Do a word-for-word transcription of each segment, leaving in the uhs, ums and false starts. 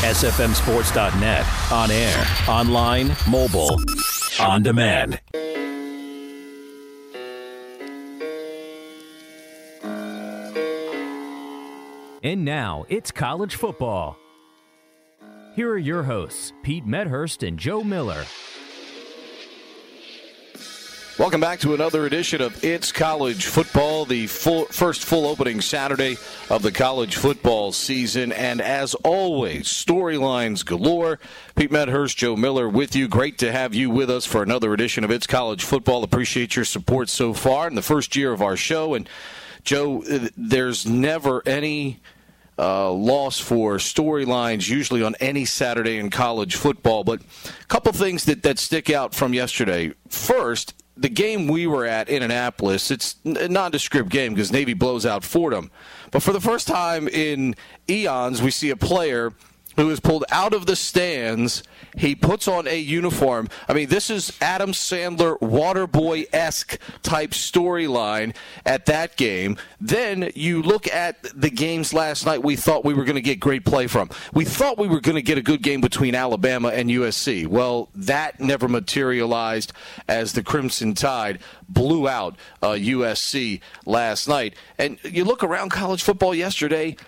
S F M sports dot net. On air, online, mobile, on demand. And now, it's college football. Here are your hosts, Pete Medhurst and Joe Miller. Welcome back to another edition of It's College Football, the full, first full opening Saturday of the college football season. And as always, storylines galore. Pete Medhurst, Joe Miller with you. Great to have you with us for another edition of It's College Football. Appreciate your support so far in the first year of our show. And, Joe, there's never any Uh, loss for storylines usually on any Saturday in college football. But a couple things that, that stick out from yesterday. First, the game we were at in Annapolis, it's a nondescript game because Navy blows out Fordham. But for the first time in eons, we see a player who is pulled out of the stands. He puts on a uniform. I mean, this is Adam Sandler Waterboy-esque type storyline at that game. Then you look at the games last night we thought we were going to get great play from. We thought we were going to get a good game between Alabama and U S C. Well, that never materialized as the Crimson Tide blew out uh, U S C last night. And you look around college football yesterday,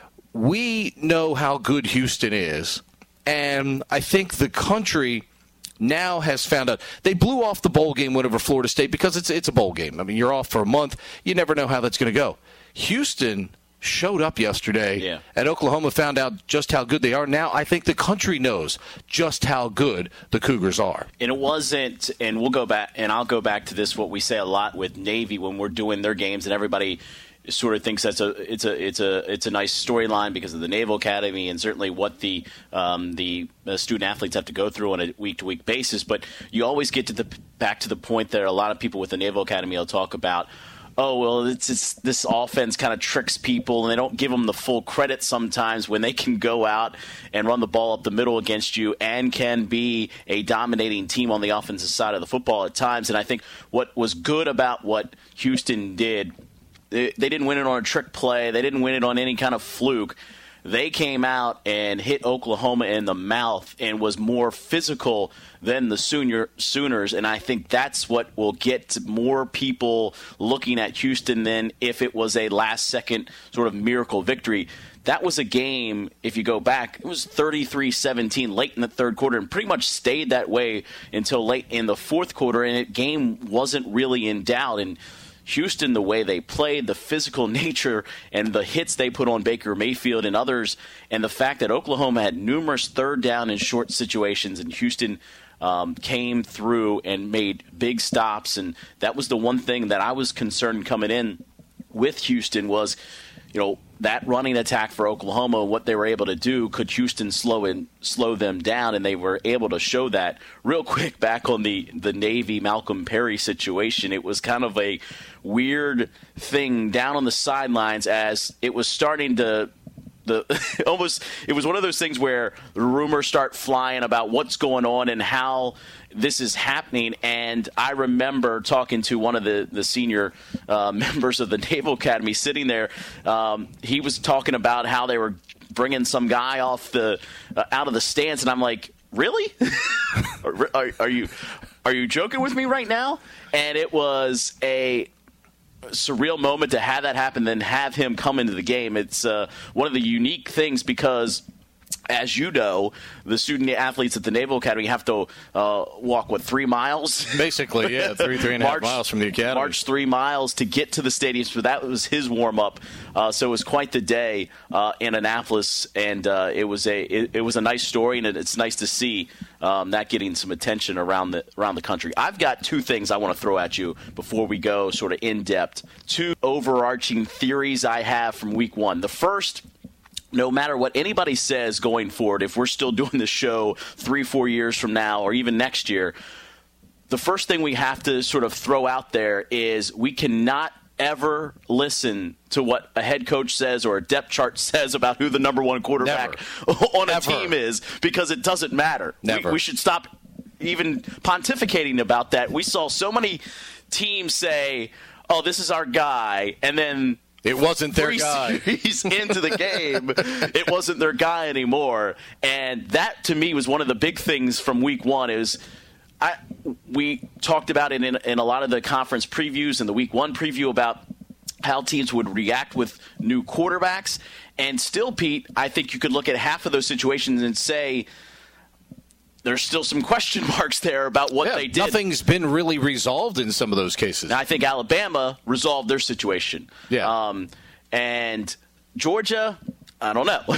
we know how good Houston is, and I think the country now has found out. They blew off the bowl game win over Florida State because it's it's a bowl game. I mean, you're off for a month. You never know how that's going to go. Houston showed up yesterday, yeah. and Oklahoma found out just how good they are. Now I think the country knows just how good the Cougars are. And it wasn't, and we'll go back, and I'll go back to this, what we say a lot with Navy when we're doing their games, and everybody sort of thinks that's a it's a it's a it's a nice storyline because of the Naval Academy and certainly what the um, the uh, student athletes have to go through on a week to week basis. But you always get to the back to the point that a lot of people with the Naval Academy will talk about. Oh, well, it's, it's this offense kind of tricks people, and they don't give them the full credit sometimes when they can go out and run the ball up the middle against you and can be a dominating team on the offensive side of the football at times. And I think what was good about what Houston did, they, they didn't win it on a trick play. They didn't win it on any kind of fluke. They came out and hit Oklahoma in the mouth and was more physical than the Sooner, Sooners, and I think that's what will get more people looking at Houston than if it was a last-second sort of miracle victory. That was a game, if you go back, it was thirty-three seventeen late in the third quarter and pretty much stayed that way until late in the fourth quarter, and the game wasn't really in doubt. And Houston, the way they played, the physical nature, and the hits they put on Baker Mayfield and others, and the fact that Oklahoma had numerous third down and short situations, and Houston um, came through and made big stops. And that was the one thing that I was concerned coming in with Houston was, you know, that running attack for Oklahoma, what they were able to do, could Houston slow and slow them down? And they were able to show that. Real quick, back on the, the Navy Malcolm Perry situation, it was kind of a weird thing down on the sidelines as it was starting to the almost it was one of those things where the rumors start flying about what's going on and how this is happening. And I remember talking to one of the, the senior uh, members of the Naval Academy sitting there. Um, he was talking about how they were bringing some guy off the uh, out of the stands, and I'm like, really? are, are, are you are you joking with me right now? And it was a surreal moment to have that happen, then have him come into the game. It's uh, one of the unique things because, as you know, the student athletes at the Naval Academy have to uh, walk, what, three miles? Basically, yeah, three, three and a half miles from the academy. March three miles to get to the stadium. So that was his warm-up. Uh, so it was quite the day uh, in Annapolis, and uh, it was a it, it was a nice story, and it's nice to see um, that getting some attention around the around the country. I've got two things I want to throw at you before we go sort of in-depth. Two overarching theories I have from week one. The first, no matter what anybody says going forward, if we're still doing this show three, four years from now or even next year, the first thing we have to sort of throw out there is we cannot ever listen to what a head coach says or a depth chart says about who the number one quarterback Never. on a Never. team is, because it doesn't matter. Never. We, we should stop even pontificating about that. We saw so many teams say, oh, this is our guy, and then It wasn't their three guy. series into the game, it wasn't their guy anymore. And that, to me, was one of the big things from week one. It was, I, we talked about it in, in a lot of the conference previews and the week one preview about how teams would react with new quarterbacks. And still, Pete, I think you could look at half of those situations and say there's still some question marks there about what yeah, they did. Nothing's been really resolved in some of those cases. And I think Alabama resolved their situation. Yeah. Um, and Georgia, I don't know.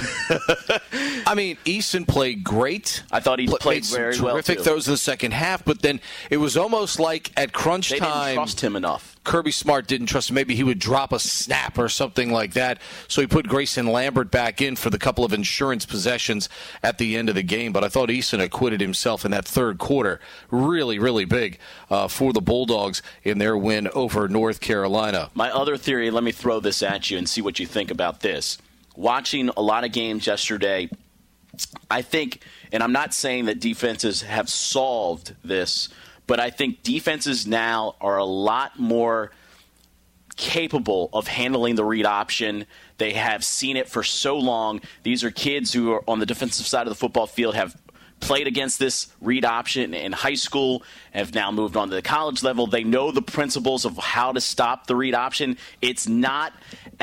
I mean, Eason played great. I thought he Pl- played very well. Terrific too. throws in the second half, but then it was almost like at crunch they time. They didn't trust him enough. Kirby Smart didn't trust him. Maybe he would drop a snap or something like that. So he put Grayson Lambert back in for the couple of insurance possessions at the end of the game. But I thought Eason acquitted himself in that third quarter. Really, really big uh, for the Bulldogs in their win over North Carolina. My other theory, let me throw this at you and see what you think about this. Watching a lot of games yesterday, I think, and I'm not saying that defenses have solved this, but I think defenses now are a lot more capable of handling the read option. They have seen it for so long. These are kids who are on the defensive side of the football field, have played against this read option in high school, have now moved on to the college level. They know the principles of how to stop the read option. It's not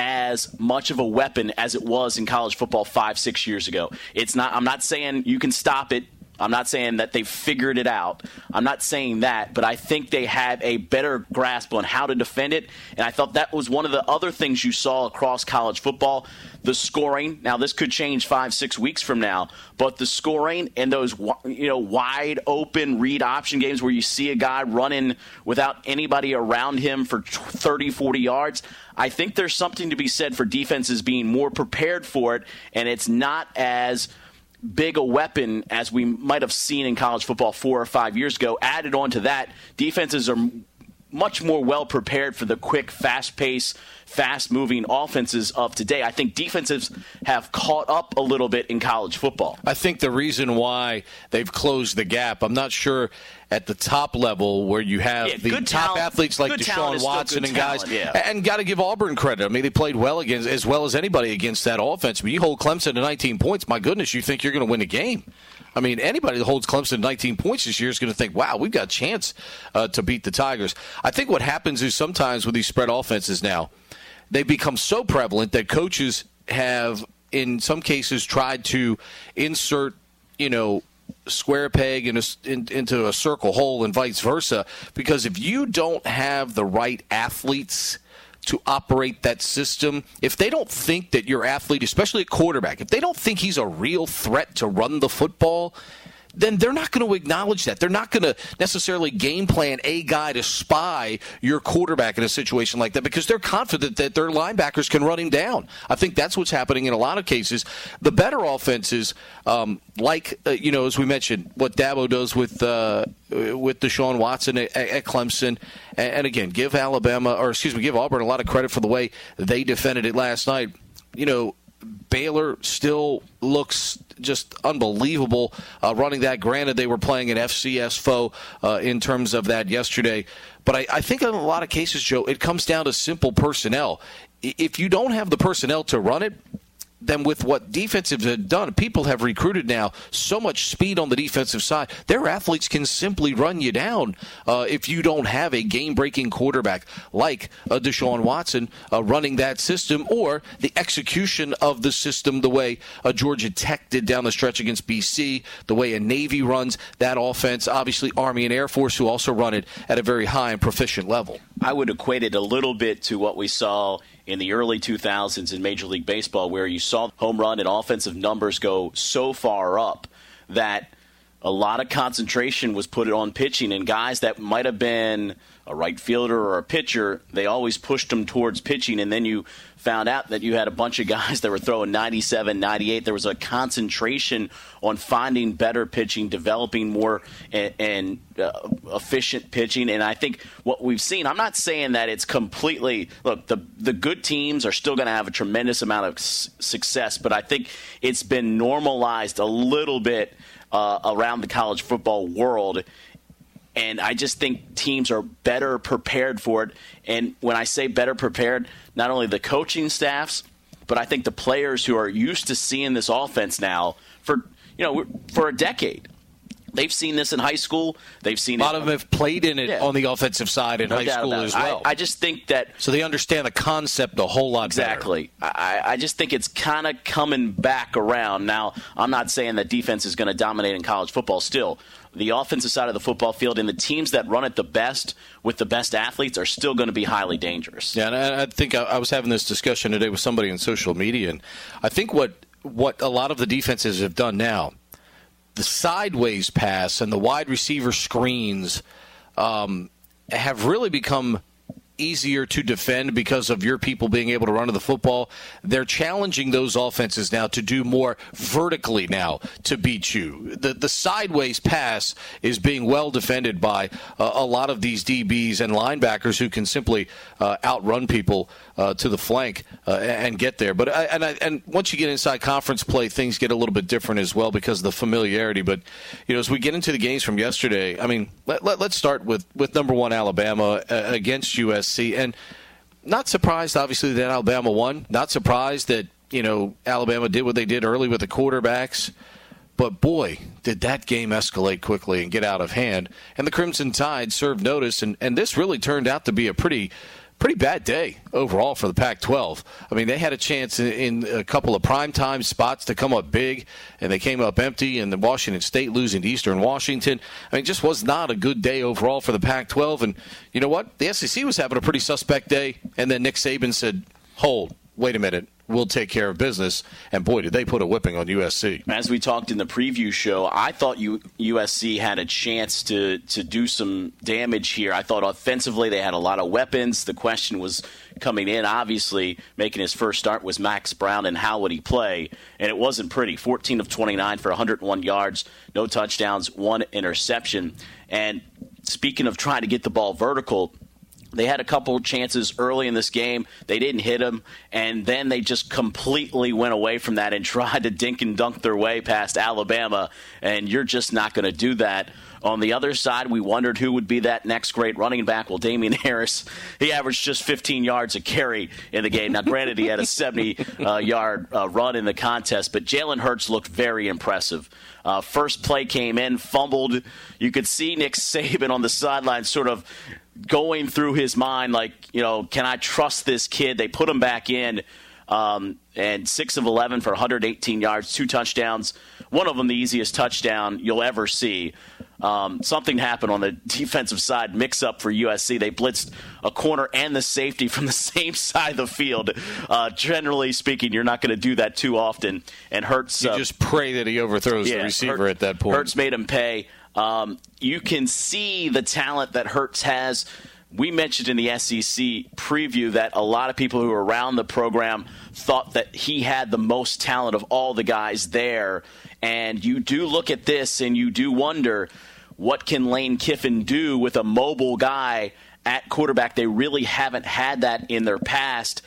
as much of a weapon as it was in college football five, six years ago. It's not. I'm not saying you can stop it. I'm not saying that they've figured it out. I'm not saying that, but I think they have a better grasp on how to defend it. And I thought that was one of the other things you saw across college football. The scoring. Now, this could change five, six weeks from now, but the scoring and those, you know, wide open read option games where you see a guy running without anybody around him for thirty, forty yards, I think there's something to be said for defenses being more prepared for it, and it's not as big a weapon as we might have seen in college football four or five years ago. Added on to that, defenses are much more well prepared for the quick, fast-paced, fast-moving offenses of today. I think defenses have caught up a little bit in college football. I think the reason why they've closed the gap, I'm not sure at the top level where you have yeah, the top talent, athletes like Deshaun Watson and guys. Talent, yeah. And got to give Auburn credit. I mean, they played well against as well as anybody against that offense. But you hold Clemson to nineteen points, my goodness, you think you're going to win a game. I mean, anybody that holds Clemson to nineteen points this year is going to think, wow, we've got a chance uh, to beat the Tigers. I think what happens is sometimes with these spread offenses now, they become so prevalent that coaches have, in some cases, tried to insert, you know, square peg in a, in, into a circle hole and vice versa. Because if you don't have the right athletes to operate that system, if they don't think that your athlete, especially a quarterback, if they don't think he's a real threat to run the football, then they're not going to acknowledge that. They're not going to necessarily game plan a guy to spy your quarterback in a situation like that because they're confident that their linebackers can run him down. I think that's what's happening in a lot of cases. The better offenses, um, like, uh, you know, as we mentioned, what Dabo does with uh, with Deshaun Watson at, at Clemson, and, and again, give Alabama, or excuse me, give Auburn a lot of credit for the way they defended it last night. You know, Baylor still looks just unbelievable uh, running that. Granted, they were playing an F C S foe uh, in terms of that yesterday. But I, I think in a lot of cases, Joe, it comes down to simple personnel. If you don't have the personnel to run it, then with what defensives have done, people have recruited now so much speed on the defensive side. Their athletes can simply run you down uh, if you don't have a game-breaking quarterback like uh, Deshaun Watson uh, running that system, or the execution of the system the way uh, Georgia Tech did down the stretch against B C, the way a Navy runs that offense, obviously Army and Air Force who also run it at a very high and proficient level. I would equate it a little bit to what we saw in the early two thousands in Major League Baseball, where you saw home run and offensive numbers go so far up that a lot of concentration was put on pitching, and guys that might have been a right fielder or a pitcher, they always pushed them towards pitching, and then you found out that you had a bunch of guys that were throwing ninety-seven, ninety-eight. There was a concentration on finding better pitching, developing more and, and uh, efficient pitching. And I think what we've seen, I'm not saying that it's completely – look, the, the good teams are still going to have a tremendous amount of s- success, but I think it's been normalized a little bit uh, around the college football world. And I just think teams are better prepared for it. And when I say better prepared, not only the coaching staffs, but I think the players who are used to seeing this offense now for, you know, for a decade. They've seen this in high school. They've seen a lot it, of them have played in it yeah. on the offensive side in no high school as well. I, I just think that so they understand the concept a whole lot exactly. better. I, I just think it's kind of coming back around. Now, I'm not saying that defense is going to dominate in college football. Still, the offensive side of the football field and the teams that run it the best with the best athletes are still going to be highly dangerous. Yeah, and I, I think I, I was having this discussion today with somebody on social media, and I think what what a lot of the defenses have done now. The sideways pass and the wide receiver screens um, have really become easier to defend because of your people being able to run to the football. They're challenging those offenses now to do more vertically now to beat you. The the sideways pass is being well defended by uh, a lot of these D Bs and linebackers who can simply uh, outrun people uh, to the flank uh, and get there. But I, and I, and once you get inside conference play, things get a little bit different as well because of the familiarity. But you know, as we get into the games from yesterday, I mean, let, let, let's start with, with number one Alabama uh, against U S C. And not surprised, obviously, that Alabama won. Not surprised that, you know, Alabama did what they did early with the quarterbacks. But, boy, did that game escalate quickly and get out of hand. And the Crimson Tide served notice. And, and this really turned out to be a pretty pretty bad day overall for the Pac twelve. I mean, they had a chance in, in a couple of primetime spots to come up big, and they came up empty, and the Washington State losing to Eastern Washington. I mean, it just was not a good day overall for the Pac twelve. And you know what? The S E C was having a pretty suspect day, and then Nick Saban said, hold, wait a minute. We'll take care of business. And, boy, did they put a whipping on U S C. As we talked in the preview show, I thought U- USC had a chance to, to do some damage here. I thought offensively they had a lot of weapons. The question was coming in, obviously, making his first start was Max Brown, and how would he play? And it wasn't pretty. fourteen of twenty-nine for one hundred one yards, no touchdowns, one interception. And speaking of trying to get the ball vertical, they had a couple chances early in this game. They didn't hit them, and then they just completely went away from that and tried to dink and dunk their way past Alabama, and you're just not going to do that. On the other side, we wondered who would be that next great running back. Well, Damian Harris, he averaged just fifteen yards a carry in the game. Now, granted, he had a seventy-yard uh, uh, run in the contest, but Jalen Hurts looked very impressive. Uh, first play came in, fumbled. You could see Nick Saban on the sideline sort of going through his mind, like, you know, can I trust this kid? They put him back in, um, and six of eleven for one hundred eighteen yards, two touchdowns. One of them the easiest touchdown you'll ever see. Um, something happened on the defensive side, mix-up for U S C. They blitzed a corner and the safety from the same side of the field. Uh, generally speaking, you're not going to do that too often. And Hurts, you uh, just pray that he overthrows yeah, the receiver Hurts, at that point. Hurts made him pay. Um, you can see the talent that Hurts has. We mentioned in the S E C preview that a lot of people who were around the program thought that he had the most talent of all the guys there. And you do look at this and you do wonder, what can Lane Kiffin do with a mobile guy at quarterback? They really haven't had that in their past.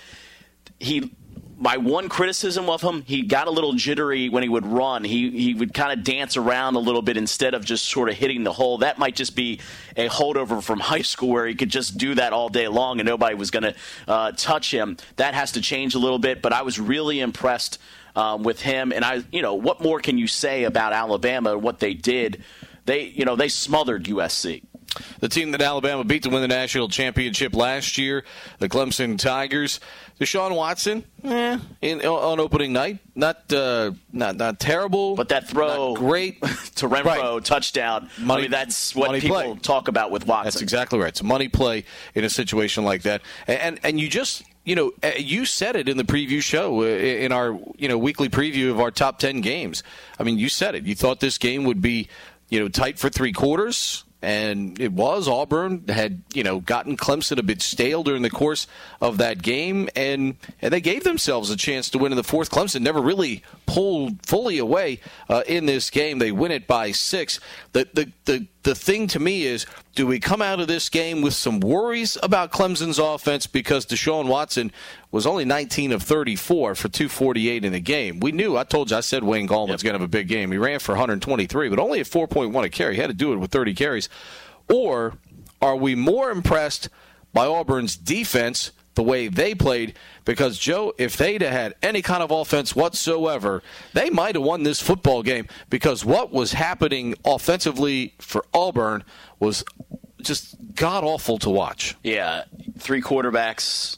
He, my one criticism of him, he got a little jittery when he would run. He he would kind of dance around a little bit instead of just sort of hitting the hole. That might just be a holdover from high school where he could just do that all day long and nobody was going to uh, touch him. That has to change a little bit, but I was really impressed um, with him. And I, you know, what more can you say about Alabama, what they did? They, you know, they smothered U S C. The team that Alabama beat to win the national championship last year, the Clemson Tigers. Deshaun Watson, eh, in, on opening night, not uh, not not terrible, but that throw, not great to Renfro, right. touchdown. Money, I mean, that's what people play. talk about with Watson. That's exactly right. It's a money play in a situation like that, and and, and you just. You know, you said it in the preview show, in our you know weekly preview of our top ten games. I mean, you said it. You thought this game would be, you know, tight for three quarters, and it was. Auburn had, you know, gotten Clemson a bit stale during the course of that game, and, and they gave themselves a chance to win in the fourth. Clemson never really pulled fully away uh, in this game. They win it by six. The, the, the, the thing to me is, do we come out of this game with some worries about Clemson's offense because Deshaun Watson was only nineteen of thirty-four for two forty-eight in the game? We knew, I told you, I said Wayne Gallman's yep. going to have a big game. He ran for one hundred twenty-three, but only at four point one a carry. He had to do it with thirty carries. Or are we more impressed by Auburn's defense, the way they played? Because, Joe, if they'd have had any kind of offense whatsoever, they might have won this football game, because what was happening offensively for Auburn was just god-awful to watch. Yeah, three quarterbacks,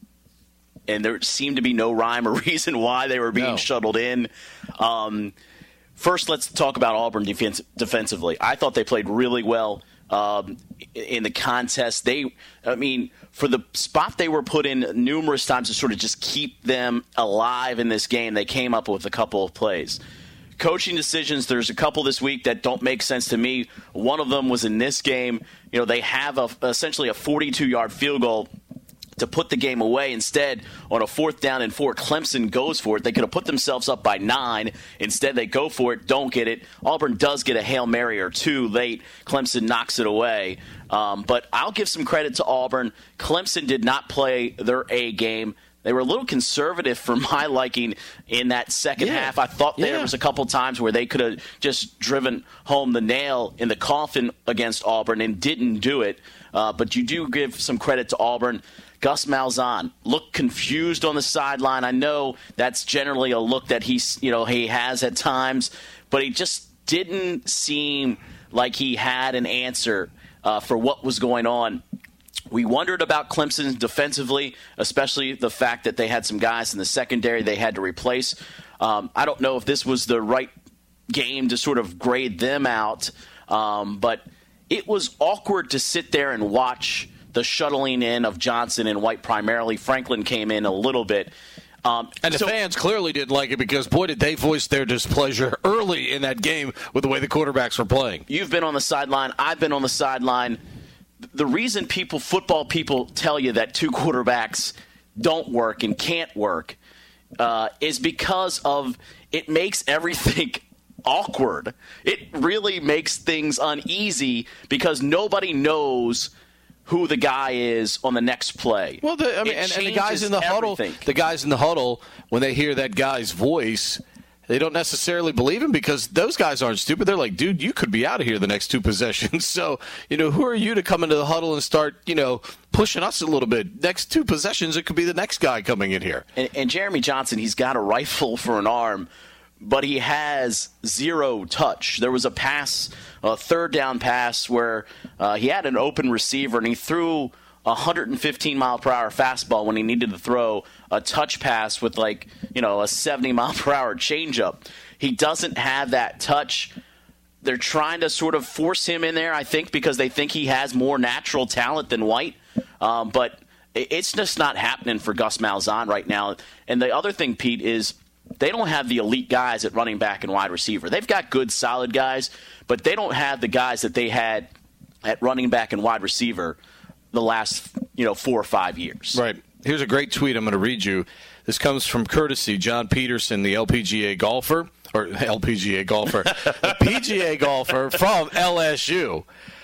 and there seemed to be no rhyme or reason why they were being no. shuttled in. Um, first, let's talk about Auburn defense, defensively. I thought they played really well um, in the contest. They, I mean, for the spot they were put in numerous times to sort of just keep them alive in this game, they came up with a couple of plays. Coaching decisions, there's a couple this week that don't make sense to me. One of them was in this game. You know, they have a, essentially a forty-two-yard field goal to put the game away. Instead, on a fourth down and four, Clemson goes for it. They could have put themselves up by nine. Instead, they go for it, don't get it. Auburn does get a Hail Mary or two late. Clemson knocks it away. Um, but I'll give some credit to Auburn. Clemson did not play their A game. They were a little conservative for my liking in that second yeah. half. I thought yeah. there was a couple times where they could have just driven home the nail in the coffin against Auburn and didn't do it. Uh, but you do give some credit to Auburn. Gus Malzahn looked confused on the sideline. I know that's generally a look that he's, you know, he has at times, but he just didn't seem like he had an answer uh, for what was going on. We wondered about Clemson defensively, especially the fact that they had some guys in the secondary they had to replace. Um, I don't know if this was the right game to sort of grade them out, um, but it was awkward to sit there and watch the shuttling in of Johnson and White primarily. Franklin came in a little bit. Um, and the so, fans clearly didn't like it, because, boy, did they voice their displeasure early in that game with the way the quarterbacks were playing. You've been on the sideline. I've been on the sideline. The reason people, football people, tell you that two quarterbacks don't work and can't work uh, is because of it makes everything awkward. It really makes things uneasy because nobody knows who the guy is on the next play. Well, the, I mean, and, and the guys in the everything. huddle, the guys in the huddle, when they hear that guy's voice, they don't necessarily believe him, because those guys aren't stupid. They're like, dude, you could be out of here the next two possessions. So, you know, who are you to come into the huddle and start, you know, pushing us a little bit? Next two possessions, it could be the next guy coming in here. And, and Jeremy Johnson, he's got a rifle for an arm, but he has zero touch. There was a pass, a third down pass, where uh, he had an open receiver and he threw a one hundred fifteen mile per hour fastball when he needed to throw a touch pass with, like, you know, a seventy mile per hour changeup. He doesn't have that touch. They're trying to sort of force him in there, I think, because they think he has more natural talent than White. Um, but it's just not happening for Gus Malzahn right now. And the other thing, Pete, is they don't have the elite guys at running back and wide receiver. They've got good, solid guys, but they don't have the guys that they had at running back and wide receiver the last, you know, four or five years. Right. Here's a great tweet I'm going to read you. This comes from courtesy John Peterson, the L P G A golfer, or L P G A golfer, the P G A golfer from L S U.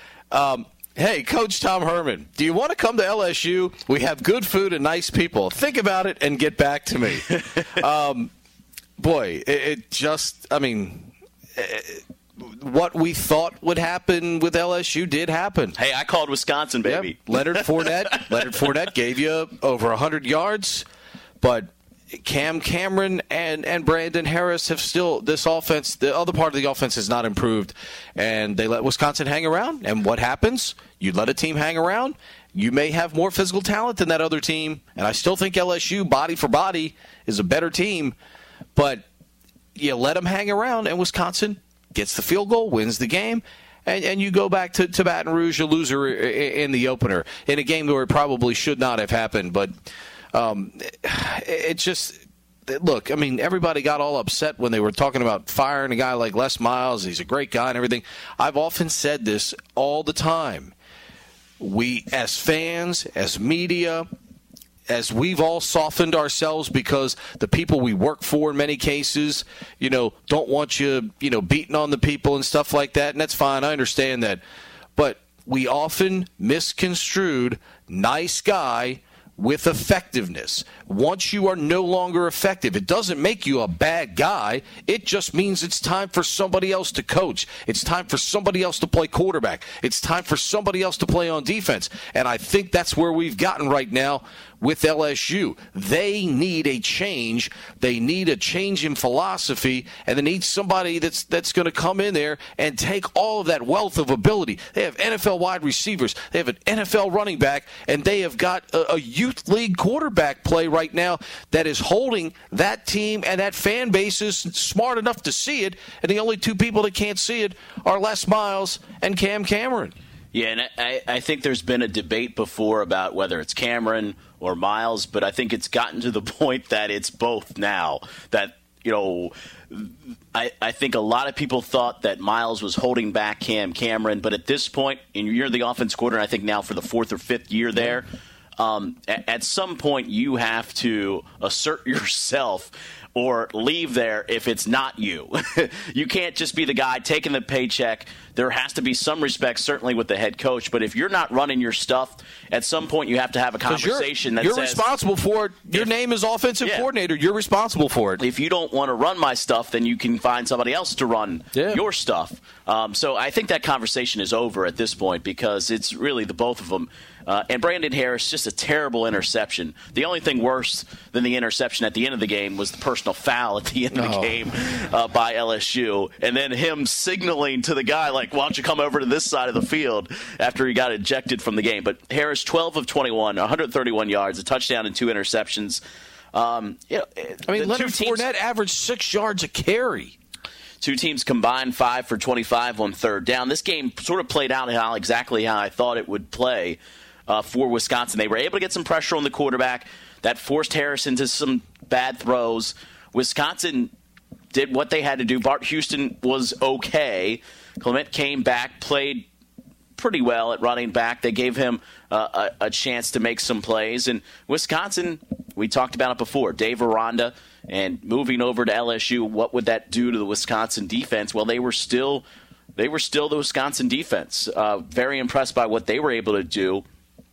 Um, hey, Coach Tom Herman, do you want to come to L S U? We have good food and nice people. Think about it and get back to me. um, boy, it, it just, I mean, it, what we thought would happen with L S U did happen. Hey, I called Wisconsin, baby. Yep. Leonard Fournette. Leonard Fournette gave you over one hundred yards, but Cam Cameron and, and Brandon Harris have still, this offense, the other part of the offense has not improved, and they let Wisconsin hang around. And what happens? You let a team hang around, you may have more physical talent than that other team, and I still think L S U, body for body, is a better team, but you let them hang around, and Wisconsin gets the field goal, wins the game, and, and you go back to, to Baton Rouge, a loser in the opener, in a game where it probably should not have happened. But um, it just, look, I mean, everybody got all upset when they were talking about firing a guy like Les Miles. He's a great guy and everything. I've often said this all the time. We, as fans, as media, as we've all softened ourselves because the people we work for in many cases, you know, don't want you, you know, beating on the people and stuff like that, and that's fine. I understand that. But we often misconstrued nice guy with effectiveness. Once you are no longer effective, it doesn't make you a bad guy. It just means it's time for somebody else to coach. It's time for somebody else to play quarterback. It's time for somebody else to play on defense. And I think that's where we've gotten right now with L S U. They need a change. They need a change in philosophy, and they need somebody that's that's going to come in there and take all of that wealth of ability. They have N F L wide receivers. They have an N F L running back, and they have got a, a youth league quarterback play right now that is holding that team, and that fan base is smart enough to see it, and the only two people that can't see it are Les Miles and Cam Cameron. Yeah, and I, I think there's been a debate before about whether it's Cameron or Miles, but I think it's gotten to the point that it's both now. That, you know, I, I think a lot of people thought that Miles was holding back Cam Cameron, but at this point, and you're the offense coordinator, I think now for the fourth or fifth year there, um, at, at some point you have to assert yourself or leave there if it's not you. You can't just be the guy taking the paycheck. There has to be some respect, certainly with the head coach. But if you're not running your stuff, at some point you have to have a conversation you're, that you're says... You're responsible for it. Your if, name is offensive yeah. coordinator. You're responsible for it. If you don't want to run my stuff, then you can find somebody else to run yeah. your stuff. Um, so I think that conversation is over at this point because it's really the both of them. Uh, and Brandon Harris, just a terrible interception. The only thing worse than the interception at the end of the game was the personal foul at the end of the oh. game uh, by L S U. And then him signaling to the guy, like, why don't you come over to this side of the field after he got ejected from the game. But Harris, twelve of twenty-one, one hundred thirty-one yards, a touchdown and two interceptions. Um, you know, I mean, Leonard teams, Fournette averaged six yards a carry. Two teams combined five for twenty-five on third down. This game sort of played out how exactly how I thought it would play. Uh, for Wisconsin. They were able to get some pressure on the quarterback. That forced Harris into some bad throws. Wisconsin did what they had to do. Bart Houston was okay. Clement came back, played pretty well at running back. They gave him uh, a, a chance to make some plays. And Wisconsin, we talked about it before, Dave Aranda, and moving over to L S U, what would that do to the Wisconsin defense? Well, they were still, they were still the Wisconsin defense. Uh, very impressed by what they were able to do.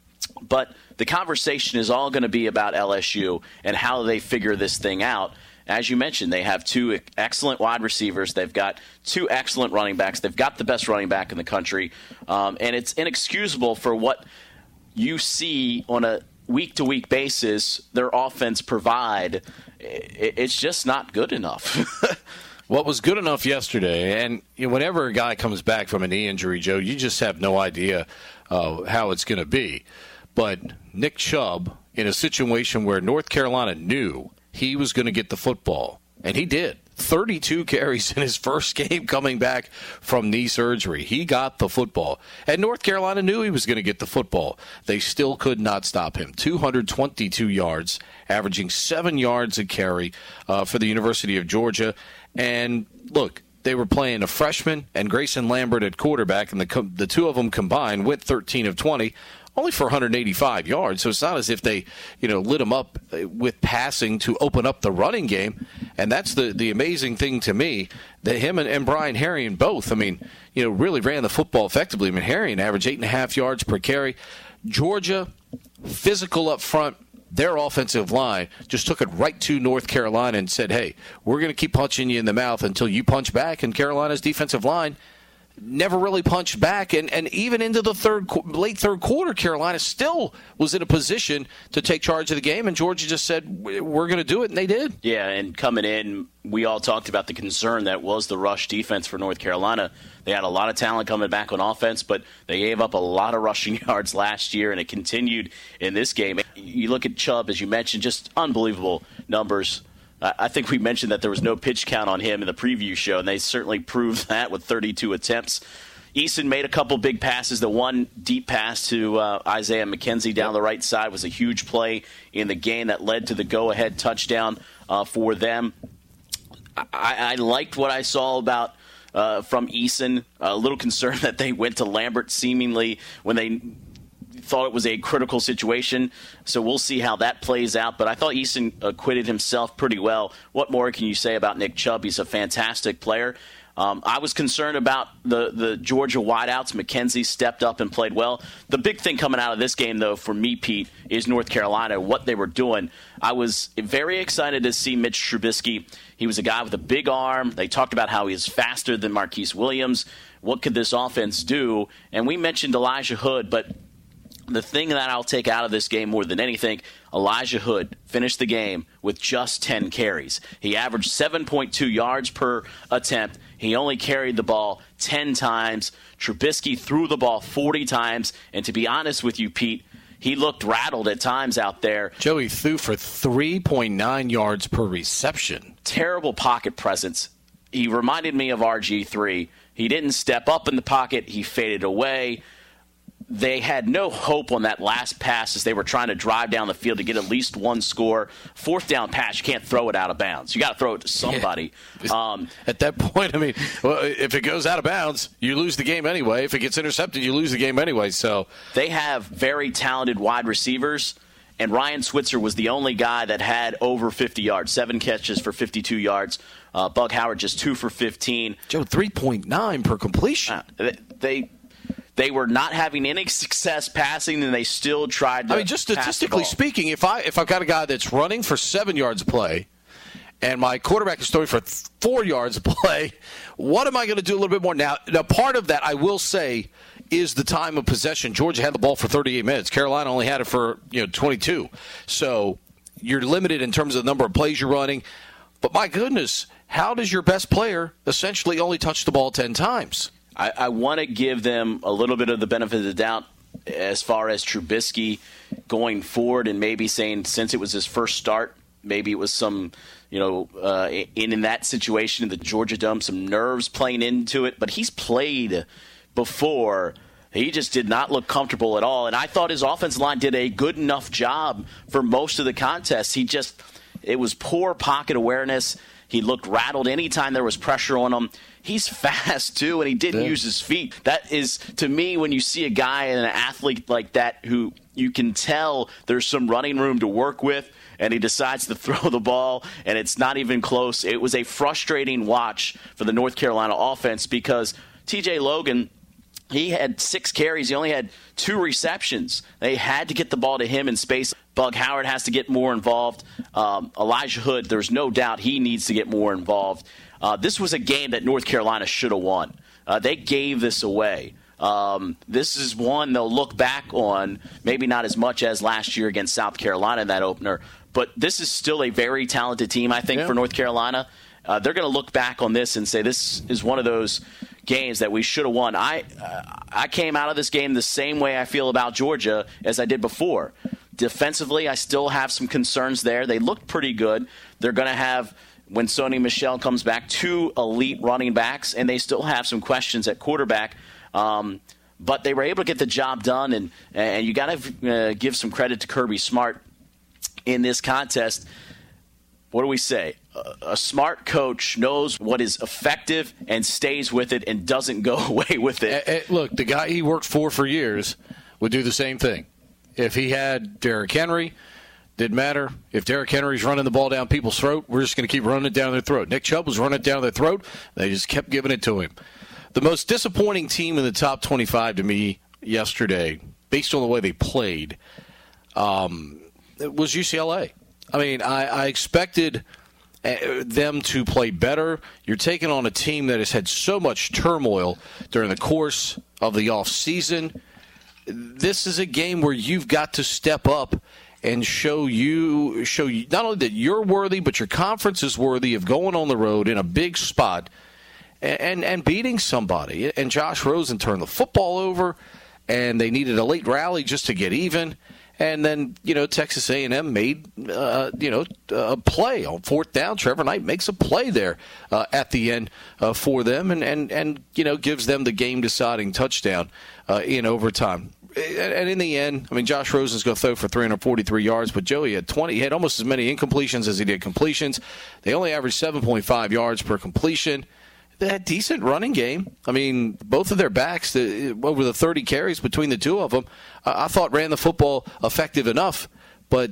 But the conversation is all going to be about L S U and how they figure this thing out. As you mentioned, they have two excellent wide receivers. They've got two excellent running backs. They've got the best running back in the country. Um, and it's inexcusable for what you see on a week-to-week basis their offense provide. It's just not good enough. What was good enough yesterday, and you know, whenever a guy comes back from a knee injury, Joe, you just have no idea uh, how it's going to be. But Nick Chubb, in a situation where North Carolina knew he was going to get the football, and he did. thirty-two carries in his first game coming back from knee surgery. He got the football. And North Carolina knew he was going to get the football. They still could not stop him. two hundred twenty-two yards, averaging seven yards a carry uh, for the University of Georgia. And look, they were playing a freshman and Grayson Lambert at quarterback, and the the two of them combined went thirteen of twenty. Only for one hundred eighty-five yards, so it's not as if they, you know, lit them up with passing to open up the running game. And that's the, the amazing thing to me, that him and, and Brian Herrien both, I mean, you know, really ran the football effectively. I mean, Herrien averaged eight and a half yards per carry. Georgia, physical up front. Their offensive line just took it right to North Carolina and said, hey, we're going to keep punching you in the mouth until you punch back. And Carolina's defensive line never really punched back, and, and even into the third, late third quarter, Carolina still was in a position to take charge of the game, and Georgia just said, we're going to do it, and they did. Yeah, and coming in, we all talked about the concern that was the rush defense for North Carolina. They had a lot of talent coming back on offense, but they gave up a lot of rushing yards last year, and it continued in this game. You look at Chubb, as you mentioned, just unbelievable numbers. I think we mentioned that there was no pitch count on him in the preview show, and they certainly proved that with thirty-two attempts. Eason made a couple big passes. The one deep pass to uh, Isaiah McKenzie down the right side was a huge play in the game that led to the go-ahead touchdown uh, for them. I, I liked what I saw about uh, from Eason. A little concerned that they went to Lambert seemingly when they thought it was a critical situation, so we'll see how that plays out. But I thought Eason acquitted himself pretty well. What more can you say about Nick Chubb? He's a fantastic player. Um, I was concerned about the, the Georgia wideouts. McKenzie stepped up and played well. The big thing coming out of this game, though, for me, Pete, is North Carolina, what they were doing. I was very excited to see Mitch Trubisky. He was a guy with a big arm. They talked about how he is faster than Marquise Williams. What could this offense do? And we mentioned Elijah Hood, but the thing that I'll take out of this game more than anything, Elijah Hood finished the game with just ten carries. He averaged seven point two yards per attempt. He only carried the ball ten times. Trubisky threw the ball forty times. And to be honest with you, Pete, he looked rattled at times out there. Joey threw for three point nine yards per reception. Terrible pocket presence. He reminded me of R G three. He didn't step up in the pocket. He faded away. They had no hope on that last pass as they were trying to drive down the field to get at least one score. Fourth down pass, you can't throw it out of bounds. You got to throw it to somebody. Yeah. Um, At that point, I mean, well, if it goes out of bounds, you lose the game anyway. If it gets intercepted, you lose the game anyway. So they have very talented wide receivers, and Ryan Switzer was the only guy that had over fifty yards, seven catches for fifty-two yards. Uh, Bug Howard just two for fifteen. Joe, three point nine per completion. Uh, they... they They were not having any success passing, and they still tried to I mean, just statistically speaking, if, I, if I've got a guy that's running for seven yards a play and my quarterback is throwing for four yards a play, what am I going to do a little bit more? Now, now, part of that, I will say, is the time of possession. Georgia had the ball for thirty-eight minutes. Carolina only had it for you know twenty-two. So you're limited in terms of the number of plays you're running. But my goodness, how does your best player essentially only touch the ball ten times? I, I want to give them a little bit of the benefit of the doubt as far as Trubisky going forward and maybe saying since it was his first start, maybe it was some, you know, uh, in, in that situation in the Georgia Dome, some nerves playing into it. But he's played before. He just did not look comfortable at all. And I thought his offensive line did a good enough job for most of the contest. He just – it was poor pocket awareness. He looked rattled anytime there was pressure on him. He's fast, too, and he didn't yeah. use his feet. That is, to me, when you see a guy and an athlete like that who you can tell there's some running room to work with, and he decides to throw the ball, and it's not even close. It was a frustrating watch for the North Carolina offense because T J Logan, he had six carries. He only had two receptions. They had to get the ball to him in space. Bug Howard has to get more involved. Um, Elijah Hood, there's no doubt he needs to get more involved. Uh, this was a game that North Carolina should have won. Uh, they gave this away. Um, this is one they'll look back on, maybe not as much as last year against South Carolina in that opener, but this is still a very talented team, I think, yeah. for North Carolina. Uh, they're going to look back on this and say this is one of those games that we should have won. I uh, I came out of this game the same way I feel about Georgia as I did before. Defensively, I still have some concerns there. They looked pretty good. They're going to have, when Sony Michel comes back, two elite running backs, and they still have some questions at quarterback. Um, but they were able to get the job done, and, and you got to uh, give some credit to Kirby Smart in this contest. What do we say? A, a smart coach knows what is effective and stays with it and doesn't go away with it. Uh, uh, look, the guy he worked for for years would do the same thing. If he had Derrick Henry, didn't matter. If Derrick Henry's running the ball down people's throat, we're just going to keep running it down their throat. Nick Chubb was running it down their throat. They just kept giving it to him. The most disappointing team in the top twenty-five to me yesterday, based on the way they played, um, was U C L A. I mean, I, I expected them to play better. You're taking on a team that has had so much turmoil during the course of the offseason. This is a game where you've got to step up and show you, show you not only that you're worthy, but your conference is worthy of going on the road in a big spot and, and, and beating somebody. And Josh Rosen turned the football over, and they needed a late rally just to get even. And then, you know, Texas A and M made, uh, you know, a play on fourth down. Trevor Knight makes a play there uh, at the end uh, for them and, and, and, you know, gives them the game-deciding touchdown uh, in overtime. And in the end, I mean, Josh Rosen's going to throw for three hundred forty-three yards, but Joey had twenty. He had almost as many incompletions as he did completions. They only averaged seven point five yards per completion. They had a decent running game. I mean, both of their backs, the, over the thirty carries between the two of them, uh, I thought ran the football effective enough. But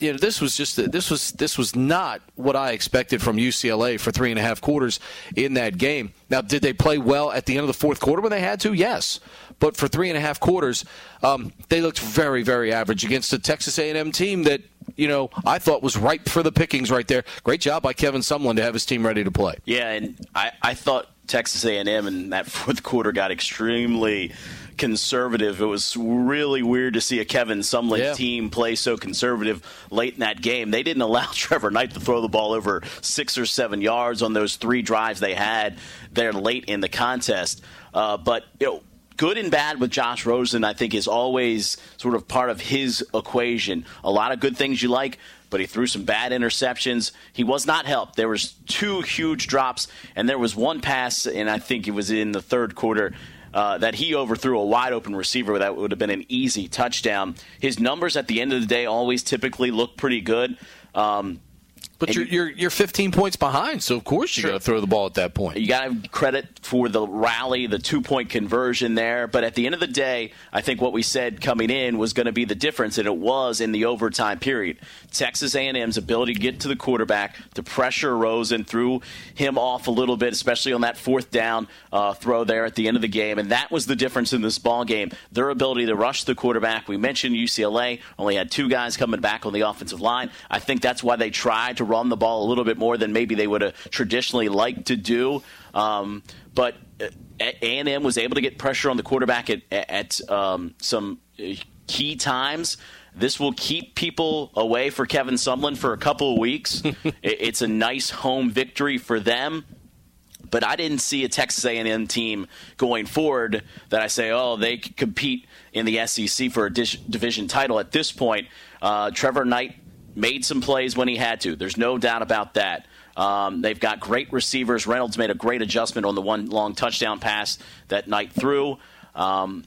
you know, this was just this was this was not what I expected from U C L A for three and a half quarters in that game. Now, did they play well at the end of the fourth quarter when they had to? Yes, but for three and a half quarters, um, they looked very, very average against a Texas A and M team that, you know, I thought was ripe for the pickings right there. Great job by Kevin Sumlin to have his team ready to play. Yeah, and I, I thought Texas A and M in that fourth quarter got extremely conservative. It was really weird to see a Kevin Sumlin yeah. team play so conservative late in that game. They didn't allow Trevor Knight to throw the ball over six or seven yards on those three drives they had there late in the contest. Uh, but, you know, good and bad with Josh Rosen, I think, is always sort of part of his equation. A lot of good things you like, but he threw some bad interceptions. He was not helped. There was two huge drops, and there was one pass, and I think it was in the third quarter, uh, that he overthrew a wide-open receiver that would have been an easy touchdown. His numbers at the end of the day always typically look pretty good. Um, But you're, you're you're fifteen points behind, so of course you sure. got to throw the ball at that point. You got to have credit for the rally, the two-point conversion there. But at the end of the day, I think what we said coming in was going to be the difference, and it was in the overtime period. Texas A and M's ability to get to the quarterback, to pressure Rosen, threw him off a little bit, especially on that fourth down uh, throw there at the end of the game. And that was the difference in this ball game. Their ability to rush the quarterback. We mentioned U C L A only had two guys coming back on the offensive line. I think that's why they tried to run the ball a little bit more than maybe they would have traditionally liked to do. Um, but A and M was able to get pressure on the quarterback at, at um, some key times. This will keep people away for Kevin Sumlin for a couple of weeks. It's a nice home victory for them. But I didn't see a Texas A and M team going forward that I say, oh, they could compete in the S E C for a division title at this point. Uh, Trevor Knight made some plays when he had to. There's no doubt about that. Um, they've got great receivers. Reynolds made a great adjustment on the one long touchdown pass that Knight threw. Um,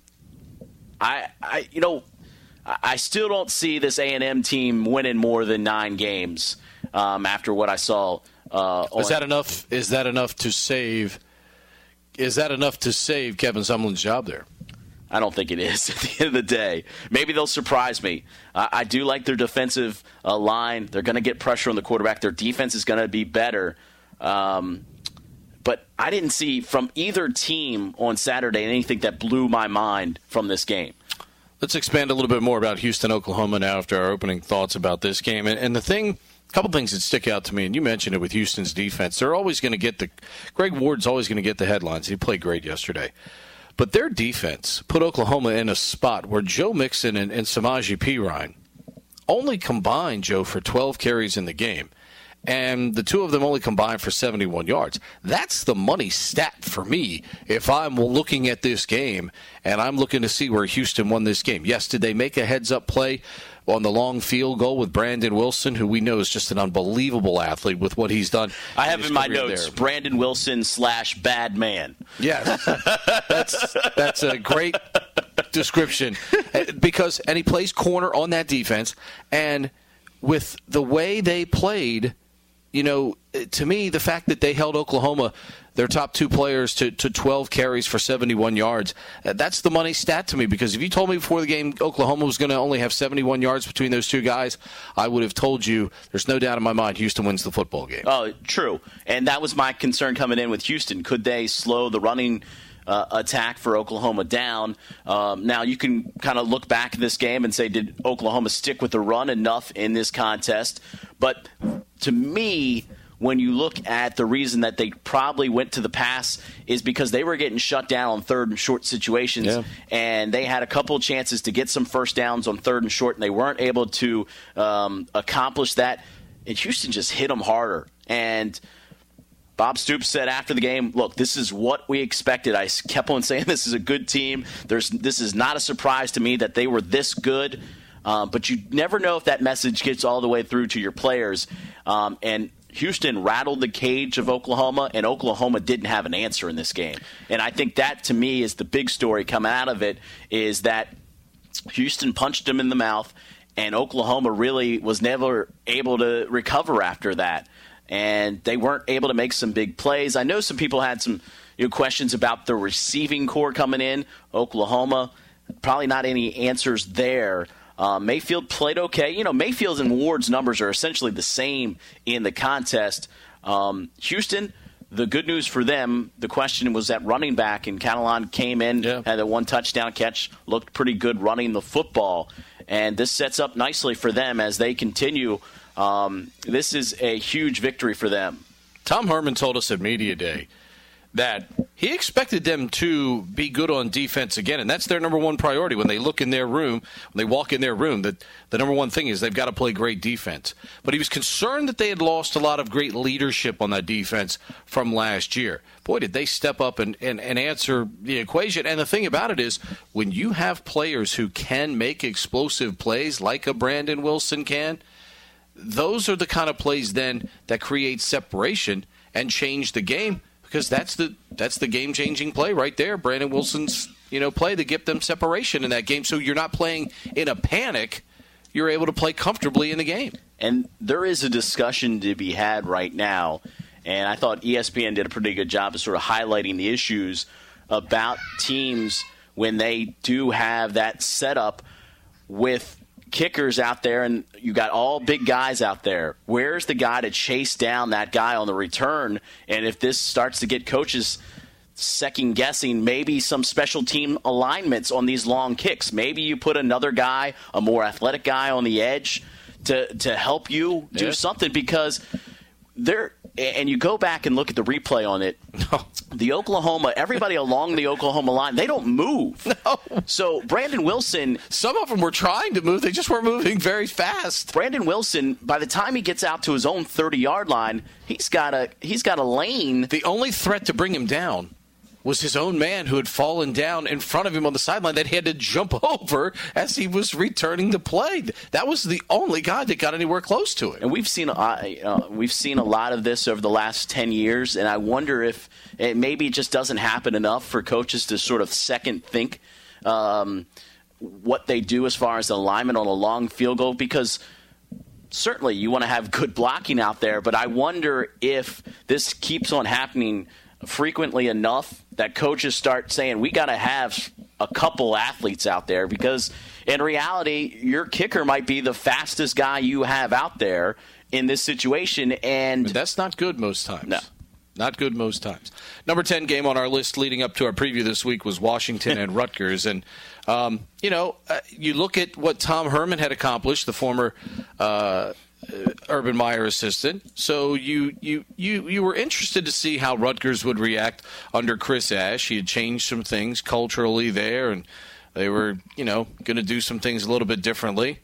I, I, you know, I still don't see this A and M team winning more than nine games um, after what I saw. Uh, is that enough? Is that enough to save? Is that enough to save Kevin Sumlin's job there? I don't think it is at the end of the day. Maybe they'll surprise me. Uh, I do like their defensive uh, line. They're going to get pressure on the quarterback. Their defense is going to be better. Um, but I didn't see from either team on Saturday anything that blew my mind from this game. Let's expand a little bit more about Houston, Oklahoma now after our opening thoughts about this game. And, and the thing, a couple things that stick out to me, and you mentioned it with Houston's defense. They're always going to get the – Greg Ward's always going to get the headlines. He played great yesterday. But their defense put Oklahoma in a spot where Joe Mixon and, and Samaje Perine only combined, Joe, for twelve carries in the game. And the two of them only combined for seventy-one yards. That's the money stat for me if I'm looking at this game and I'm looking to see where Houston won this game. Yes, did they make a heads-up play on the long field goal with Brandon Wilson, who we know is just an unbelievable athlete with what he's done? I have in, in my notes, there. Brandon Wilson slash bad man. Yes, that's, that's a great description. Because, and he plays corner on that defense, and with the way they played, you know, to me, the fact that they held Oklahoma, their top two players, to, to twelve carries for seventy-one yards, that's the money stat to me. Because if you told me before the game Oklahoma was going to only have seventy-one yards between those two guys, I would have told you there's no doubt in my mind Houston wins the football game. Oh, true. And that was my concern coming in with Houston. Could they slow the running Uh, attack for Oklahoma down? Um, now, you can kind of look back at this game and say, did Oklahoma stick with the run enough in this contest? But to me, when you look at the reason that they probably went to the pass is because they were getting shut down on third and short situations, yeah. and they had a couple of chances to get some first downs on third and short, and they weren't able to um, accomplish that. And Houston just hit them harder. And Bob Stoops said after the game, look, this is what we expected. I kept on saying this is a good team. There's, this is not a surprise to me that they were this good. Um, but you never know if that message gets all the way through to your players. Um, and Houston rattled the cage of Oklahoma, and Oklahoma didn't have an answer in this game. And I think that, to me, is the big story coming out of it, is that Houston punched them in the mouth, and Oklahoma really was never able to recover after that. And they weren't able to make some big plays. I know some people had some you know, questions about the receiving core coming in. Oklahoma, probably not any answers there. Uh, Mayfield played okay. You know, Mayfield's and Ward's numbers are essentially the same in the contest. Um, Houston, the good news for them, the question was that running back, and Catalan came in, yeah. had a one touchdown catch, looked pretty good running the football. And this sets up nicely for them as they continue. Um, this is a huge victory for them. Tom Herman told us at Media Day that he expected them to be good on defense again, and that's their number one priority. When they look in their room, when they walk in their room, that the number one thing is they've got to play great defense. But he was concerned that they had lost a lot of great leadership on that defense from last year. Boy, did they step up and, and, and answer the equation. And the thing about it is, when you have players who can make explosive plays like a Brandon Wilson can, those are the kind of plays then that create separation and change the game. Because that's the that's the game-changing play right there. Brandon Wilson's, you know, play to get them separation in that game. So you're not playing in a panic. You're able to play comfortably in the game. And there is a discussion to be had right now, and I thought E S P N did a pretty good job of sort of highlighting the issues about teams when they do have that setup with kickers out there, and you got all big guys out there. Where's the guy to chase down that guy on the return? And if this starts to get coaches second guessing, maybe some special team alignments on these long kicks. Maybe you put another guy, a more athletic guy on the edge to to help you do yeah. something, because they're and you go back and look at the replay on it. No. The Oklahoma, everybody along the Oklahoma line, they don't move. No. So Brandon Wilson, some of them were trying to move. They just weren't moving very fast. Brandon Wilson, by the time he gets out to his own thirty-yard line, he's got a he's got a lane. The only threat to bring him down was his own man who had fallen down in front of him on the sideline that he had to jump over as he was returning the play. That was the only guy that got anywhere close to it. And we've seen uh, we've seen a lot of this over the last ten years, and I wonder if it maybe it just doesn't happen enough for coaches to sort of second think um, what they do as far as alignment on a long field goal, because certainly you want to have good blocking out there, but I wonder if this keeps on happening frequently enough that coaches start saying, we got to have a couple athletes out there, because in reality, your kicker might be the fastest guy you have out there in this situation. And but that's not good most times. No. Not good most times. Number ten game on our list leading up to our preview this week was Washington and Rutgers. And, um, you know, uh, you look at what Tom Herman had accomplished, the former uh, Urban Meyer assistant. So you, you you you were interested to see how Rutgers would react under Chris Ash. He had changed some things culturally there, and they were, you know, going to do some things a little bit differently.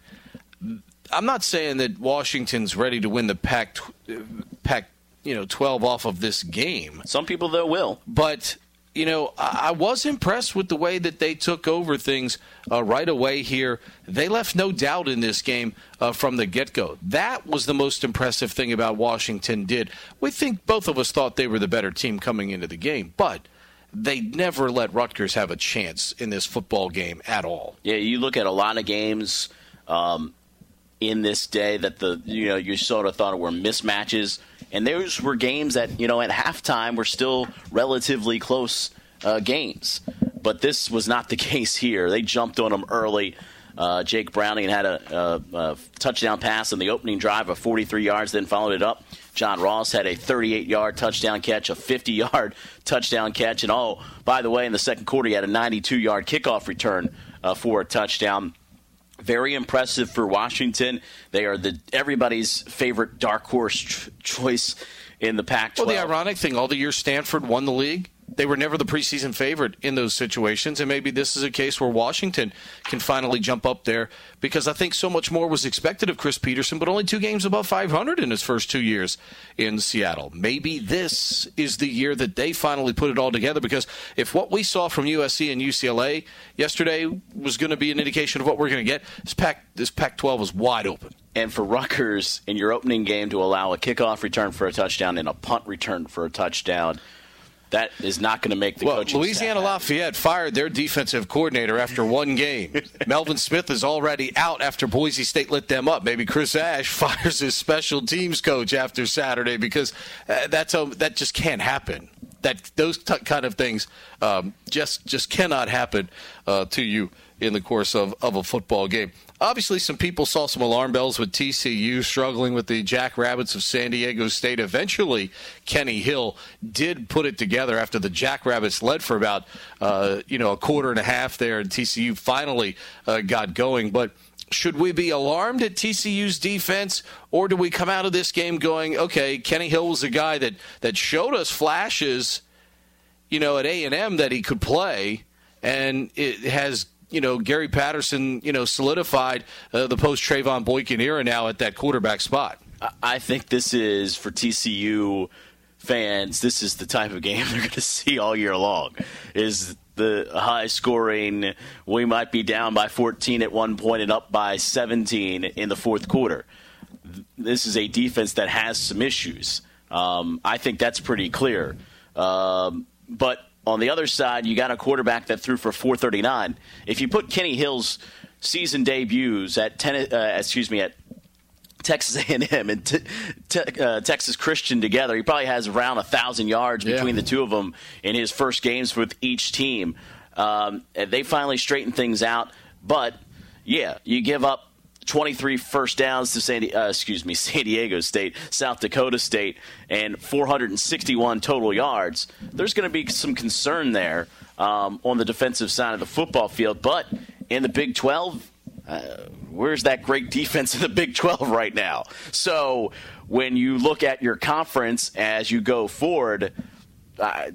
I'm not saying that Washington's ready to win the Pac, Pac, you know, twelve off of this game. Some people, though, will. But, you know, I was impressed with the way that they took over things uh, right away here. They left no doubt in this game uh, from the get-go. That was the most impressive thing about Washington did. We think both of us thought they were the better team coming into the game, but they never let Rutgers have a chance in this football game at all. Yeah, you look at a lot of games um, in this day that the you know you sort of thought were mismatches. And those were games that, you know, at halftime were still relatively close uh, games. But this was not the case here. They jumped on them early. Uh, Jake Browning had a, a, a touchdown pass on the opening drive of forty-three yards, then followed it up. John Ross had a thirty-eight-yard touchdown catch, a fifty-yard touchdown catch. And, oh, by the way, in the second quarter, he had a ninety-two-yard kickoff return uh, for a touchdown. Very impressive for Washington. They are the everybody's favorite dark horse ch- choice in the Pac twelve. Well, the ironic thing, all the years Stanford won the league, they were never the preseason favorite in those situations, and maybe this is a case where Washington can finally jump up there, because I think so much more was expected of Chris Peterson, but only two games above five hundred in his first two years in Seattle. Maybe this is the year that they finally put it all together, because if what we saw from U S C and U C L A yesterday was going to be an indication of what we're going to get, this Pac this Pac twelve was wide open. And for Rutgers, in your opening game, to allow a kickoff return for a touchdown and a punt return for a touchdown, that is not going to make the well, coaching Louisiana staff Lafayette fired their defensive coordinator after one game. Melvin Smith is already out after Boise State lit them up. Maybe Chris Ash fires his special teams coach after Saturday, because uh, that's a, that just can't happen. that those t- kind of things um, just just cannot happen uh, to you in the course of, of a football game. Obviously, some people saw some alarm bells with T C U struggling with the Jackrabbits of San Diego State. Eventually, Kenny Hill did put it together after the Jackrabbits led for about uh, you know a quarter and a half there, and T C U finally uh, got going. But should we be alarmed at T C U's defense, or do we come out of this game going, okay, Kenny Hill was a guy that, that showed us flashes, you know, at A and M that he could play, and it has – you know, Gary Patterson, you know, solidified uh, the post-Trayvon Boykin era now at that quarterback spot. I think this is, for T C U fans, this is the type of game they're going to see all year long, is the high-scoring, we might be down by fourteen at one point and up by seventeen in the fourth quarter. This is a defense that has some issues. Um, I think that's pretty clear. Um, but on the other side, you got a quarterback that threw for four thirty-nine. If you put Kenny Hill's season debuts at ten, uh, excuse me, at Texas A and M and t- te- uh, Texas Christian together, he probably has around a thousand yards yeah. between the two of them in his first games with each team. Um, they finally straightened things out, but yeah, you give up twenty-three first downs to San, uh, excuse me, San Diego State, South Dakota State, and four hundred sixty-one total yards. There's going to be some concern there um, on the defensive side of the football field. But in the Big twelve, uh, where's that great defense in the Big twelve right now? So when you look at your conference as you go forward, uh,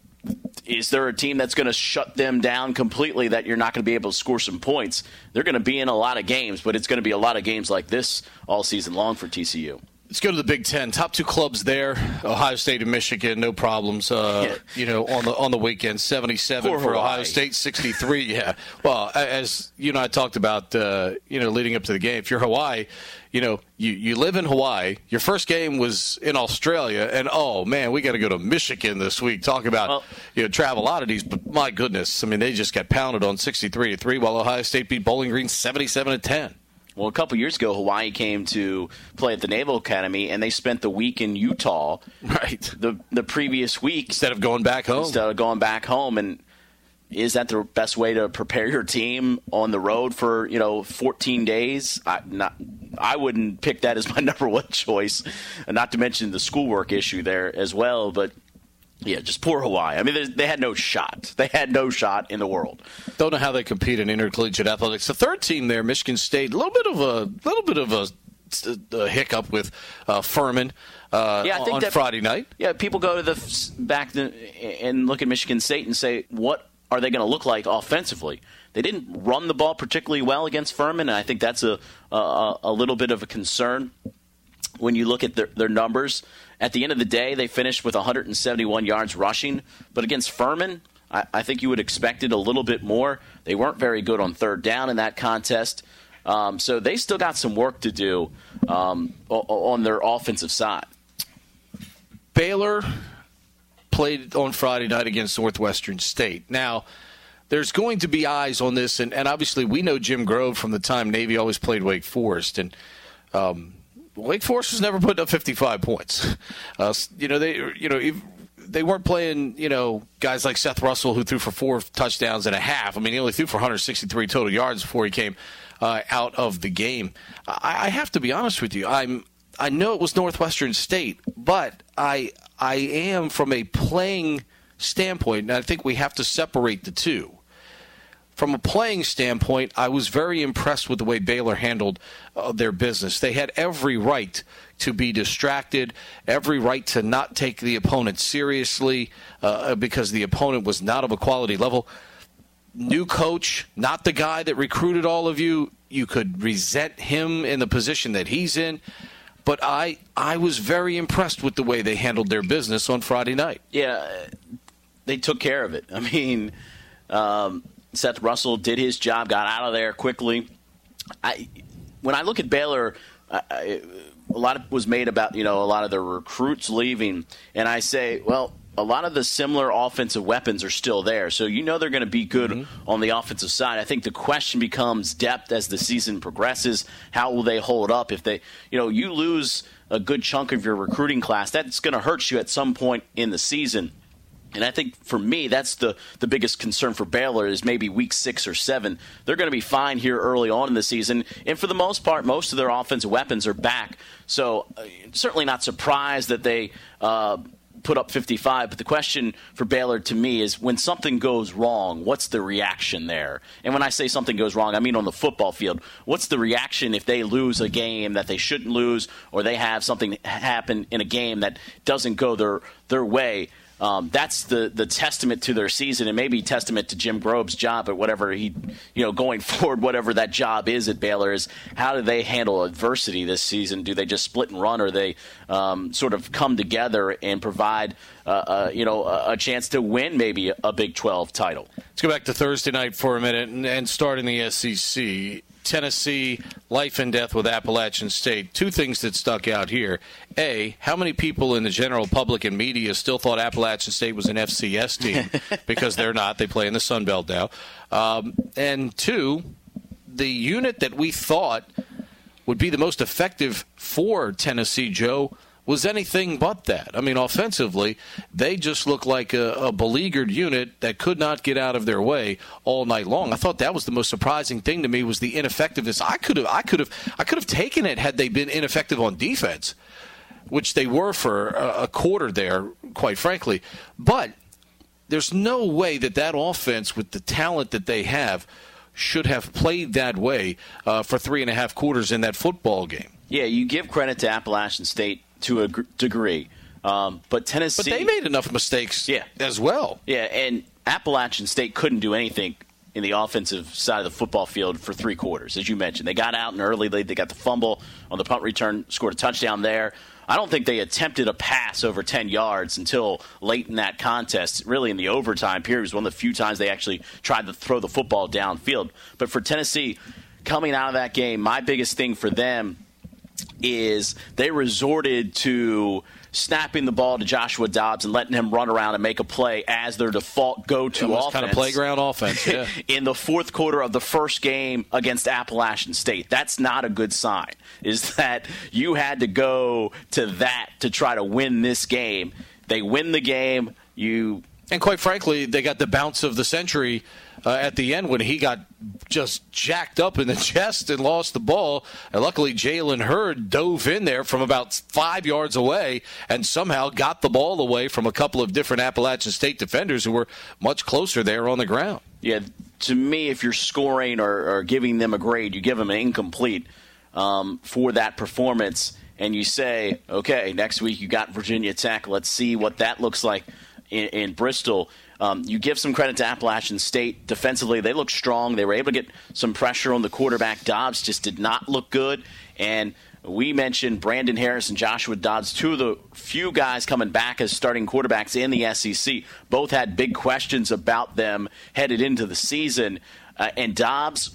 is there a team that's going to shut them down completely that you're not going to be able to score some points? They're going to be in a lot of games, but it's going to be a lot of games like this all season long for T C U. Let's go to the Big Ten. Top two clubs there: Ohio State and Michigan, no problems. Uh, yeah. You know, on the on the weekend, seventy-seven Poor for Hawaii. Ohio State, sixty-three. Yeah. Well, as you and I talked about, uh, you know, leading up to the game, if you're Hawaii, you know, you, you live in Hawaii. Your first game was in Australia, and oh man, we got to go to Michigan this week. Talk about well, you know travel oddities, but my goodness, I mean, they just got pounded on sixty-three to three, while Ohio State beat Bowling Green seventy-seven to ten. Well, a couple years ago, Hawaii came to play at the Naval Academy, and they spent the week in Utah. Right. The the previous week, instead of going back home. Instead of going back home, and is that the best way to prepare your team on the road for you know fourteen days? I not. I wouldn't pick that as my number one choice, and not to mention the schoolwork issue there as well. But yeah, just poor Hawaii. I mean, they had no shot. They had no shot in the world. Don't know how they compete in intercollegiate athletics. The third team there, Michigan State, a little bit of a little bit of a, a hiccup with uh, Furman uh, yeah, I think on that, Friday night. Yeah, people go to the back to, and look at Michigan State and say, what are they going to look like offensively? They didn't run the ball particularly well against Furman, and I think that's a a, a little bit of a concern when you look at their, their numbers. At the end of the day, they finished with one hundred seventy-one yards rushing, but against Furman, I, I think you would expect it a little bit more. They weren't very good on third down in that contest, um, so they still got some work to do um, on their offensive side. Baylor played on Friday night against Northwestern State. Now, there's going to be eyes on this, and, and obviously we know Jim Grove from the time Navy always played Wake Forest, and um, Wake Forest was never putting up fifty-five points. Uh, you know, they you know they weren't playing you know guys like Seth Russell, who threw for four touchdowns and a half. I mean, he only threw for one hundred sixty-three total yards before he came uh, out of the game. I, I have to be honest with you. I'm I know it was Northwestern State, but I I am from a playing standpoint, and I think we have to separate the two. From a playing standpoint, I was very impressed with the way Baylor handled uh, their business. They had every right to be distracted, every right to not take the opponent seriously uh, because the opponent was not of a quality level. New coach, not the guy that recruited all of you. You could resent him in the position that he's in. But I, I was very impressed with the way they handled their business on Friday night. Yeah, they took care of it. I mean, um, Seth Russell did his job, got out of there quickly. I, when I look at Baylor, I, I, a lot of, was made about, you know, a lot of the recruits leaving. And I say, well, a lot of the similar offensive weapons are still there. So you know they're going to be good mm-hmm. on the offensive side. I think the question becomes depth as the season progresses. How will they hold up? If they, you know, you lose a good chunk of your recruiting class, that's going to hurt you at some point in the season. And I think for me, that's the, the biggest concern for Baylor is maybe week six or seven. They're going to be fine here early on in the season. And for the most part, most of their offensive weapons are back. So uh, certainly not surprised that they uh, put up fifty-five. But the question for Baylor to me is when something goes wrong, what's the reaction there? And when I say something goes wrong, I mean on the football field. What's the reaction if they lose a game that they shouldn't lose or they have something happen in a game that doesn't go their their way? Um, that's the, the testament to their season and maybe testament to Jim Grobe's job at whatever he, you know, going forward, whatever that job is at Baylor is how do they handle adversity this season? Do they just split and run or they um, sort of come together and provide, uh, uh, you know, a, a chance to win maybe a Big twelve title? Let's go back to Thursday night for a minute and, and start in the S E C. Tennessee, life and death with Appalachian State. Two things that stuck out here. A, how many people in the general public and media still thought Appalachian State was an F C S team? Because they're not. They play in the Sun Belt now. Um, and two, the unit that we thought would be the most effective for Tennessee, Joe, was anything but that. I mean, offensively, they just look like a, a beleaguered unit that could not get out of their way all night long. I thought that was the most surprising thing to me was the ineffectiveness. I could have, I could have, I could have taken it had they been ineffective on defense, which they were for a, a quarter there, quite frankly. But there's no way that that offense, with the talent that they have, should have played that way uh, for three and a half quarters in that football game. Yeah, you give credit to Appalachian State to a gr- degree. Um, but Tennessee... But they made enough mistakes yeah. as well. Yeah, and Appalachian State couldn't do anything in the offensive side of the football field for three quarters, as you mentioned. They got out in early lead. They got the fumble on the punt return, scored a touchdown there. I don't think they attempted a pass over ten yards until late in that contest. Really, in the overtime period, it was one of the few times they actually tried to throw the football downfield. But for Tennessee, coming out of that game, my biggest thing for them is they resorted to snapping the ball to Joshua Dobbs and letting him run around and make a play as their default go-to offense. Kind of playground offense, yeah. In the fourth quarter of the first game against Appalachian State. That's not a good sign, is that you had to go to that to try to win this game. They win the game. You And quite frankly, they got the bounce of the century uh, at the end when he got just jacked up in the chest and lost the ball. And luckily, Jalen Hurd dove in there from about five yards away and somehow got the ball away from a couple of different Appalachian State defenders who were much closer there on the ground. Yeah, to me, if you're scoring or, or giving them a grade, you give them an incomplete um, for that performance. And you say, okay, next week you got Virginia Tech. Let's see what that looks like in, in Bristol. Um, you give some credit to Appalachian State defensively. They look strong. They were able to get some pressure on the quarterback. Dobbs just did not look good. And we mentioned Brandon Harris and Joshua Dobbs, two of the few guys coming back as starting quarterbacks in the S E C. Both had big questions about them headed into the season. Uh, and Dobbs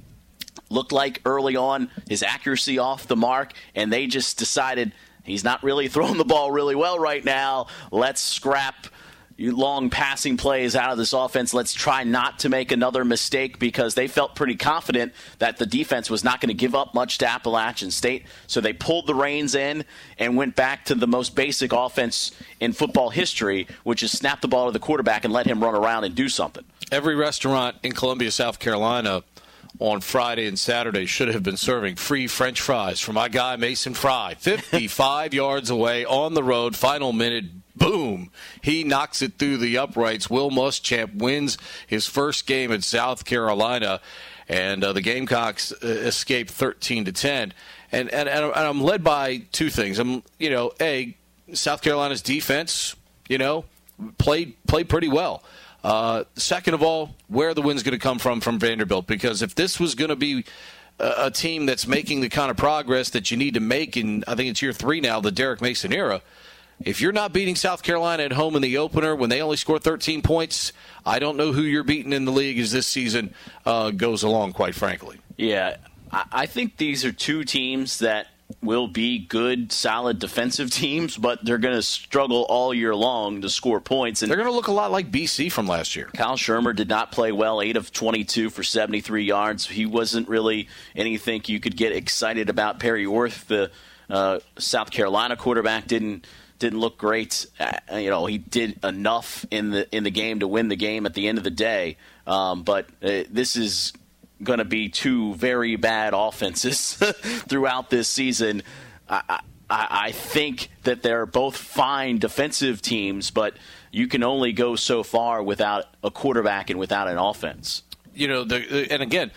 looked like early on his accuracy off the mark, and they just decided he's not really throwing the ball really well right now. Let's scrap long passing plays out of this offense. Let's try not to make another mistake, because they felt pretty confident that the defense was not going to give up much to Appalachian State. So they pulled the reins in and went back to the most basic offense in football history, which is snap the ball to the quarterback and let him run around and do something. Every restaurant in Columbia, South Carolina on Friday and Saturday should have been serving free French fries for my guy Mason Fry. fifty-five yards away on the road, final minute, boom. He knocks it through the uprights. Will Muschamp wins his first game at South Carolina, and uh, the Gamecocks uh, escape thirteen to ten. And, and and I'm led by two things. I'm, you know, A, South Carolina's defense, you know, played played pretty well. Uh, second of all, where the win's going to come from from Vanderbilt, because if this was going to be a, a team that's making the kind of progress that you need to make in, I think it's year three now, the Derek Mason era, if you're not beating South Carolina at home in the opener when they only score thirteen points, I don't know who you're beating in the league as this season uh, goes along, quite frankly. Yeah, I think these are two teams that will be good, solid defensive teams, but they're going to struggle all year long to score points. And they're going to look a lot like B C from last year. Kyle Shermer did not play well, eight of twenty-two for seventy-three yards. He wasn't really anything you could get excited about. Perry Worth, the uh, South Carolina quarterback, didn't didn't look great. Uh, you know, he did enough in the in the game to win the game at the end of the day. Um, but uh, this is going to be two very bad offenses throughout this season. I, I, I think that they're both fine defensive teams, but you can only go so far without a quarterback and without an offense. You know, the, and again,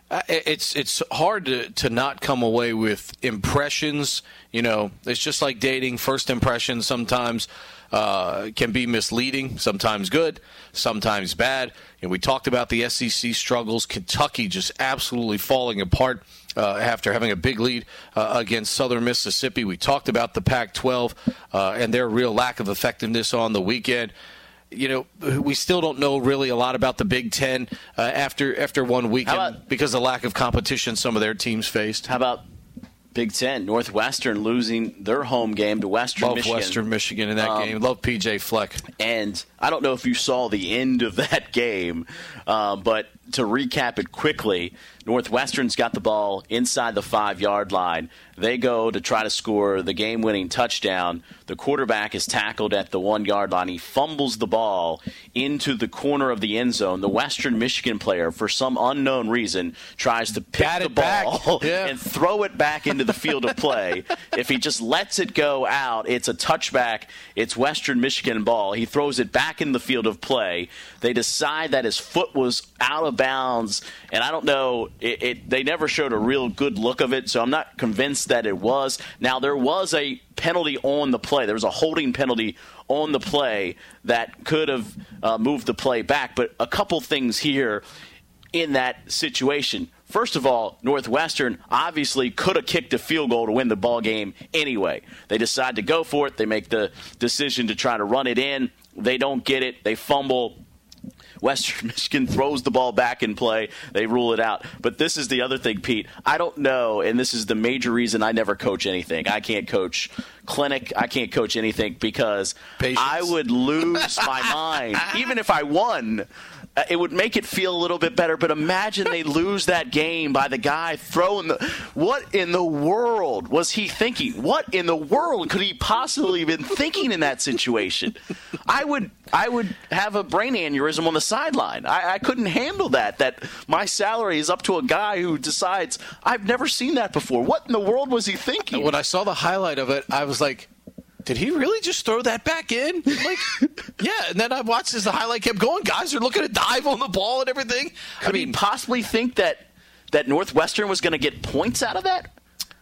it's it's hard to, to not come away with impressions. You know, it's just like dating. First impressions sometimes uh, can be misleading, sometimes good, sometimes bad. And we talked about the S E C struggles. Kentucky just absolutely falling apart uh, after having a big lead uh, against Southern Mississippi. We talked about the Pac twelve uh, and their real lack of effectiveness on the weekend. You know, we still don't know really a lot about the Big Ten uh, after after one weekend about, because of the lack of competition some of their teams faced. How about Big Ten? Northwestern losing their home game to Western Love Michigan. Western Michigan in that um, game. Love P J Fleck. And I don't know if you saw the end of that game, uh, but to recap it quickly, Northwestern's got the ball inside the five-yard line. They go to try to score the game-winning touchdown. The quarterback is tackled at the one-yard line. He fumbles the ball into the corner of the end zone. The Western Michigan player, for some unknown reason, tries to pick Bat the it ball yeah. and throw it back into the field of play. If he just lets it go out, it's a touchback. It's Western Michigan ball. He throws it back in the field of play. They decide that his foot was out of bounds, and I don't know, it, it, they never showed a real good look of it, so I'm not convinced that it was. Now, there was a penalty on the play. There was a holding penalty on the play that could have uh, moved the play back, but a couple things here in that situation. First of all, Northwestern obviously could have kicked a field goal to win the ball game anyway. They decide to go for it. They make the decision to try to run it in. They don't get it. They fumble. Western Michigan throws the ball back in play. They rule it out. But this is the other thing, Pete. I don't know, and this is the major reason I never coach anything. I can't coach clinic. I can't coach anything because Patience. I would lose my mind. Even if I won, uh, it would make it feel a little bit better. But imagine they lose that game by the guy throwing the – what in the world was he thinking? What in the world could he possibly have been thinking in that situation? I would – I would have a brain aneurysm on the sideline. I, I couldn't handle that, that my salary is up to a guy who decides, I've never seen that before. What in the world was he thinking? When I saw the highlight of it, I was like, did he really just throw that back in? Like, yeah, and then I watched as the highlight kept going. Guys are looking to dive on the ball and everything. Could I mean, he possibly think that, that Northwestern was going to get points out of that?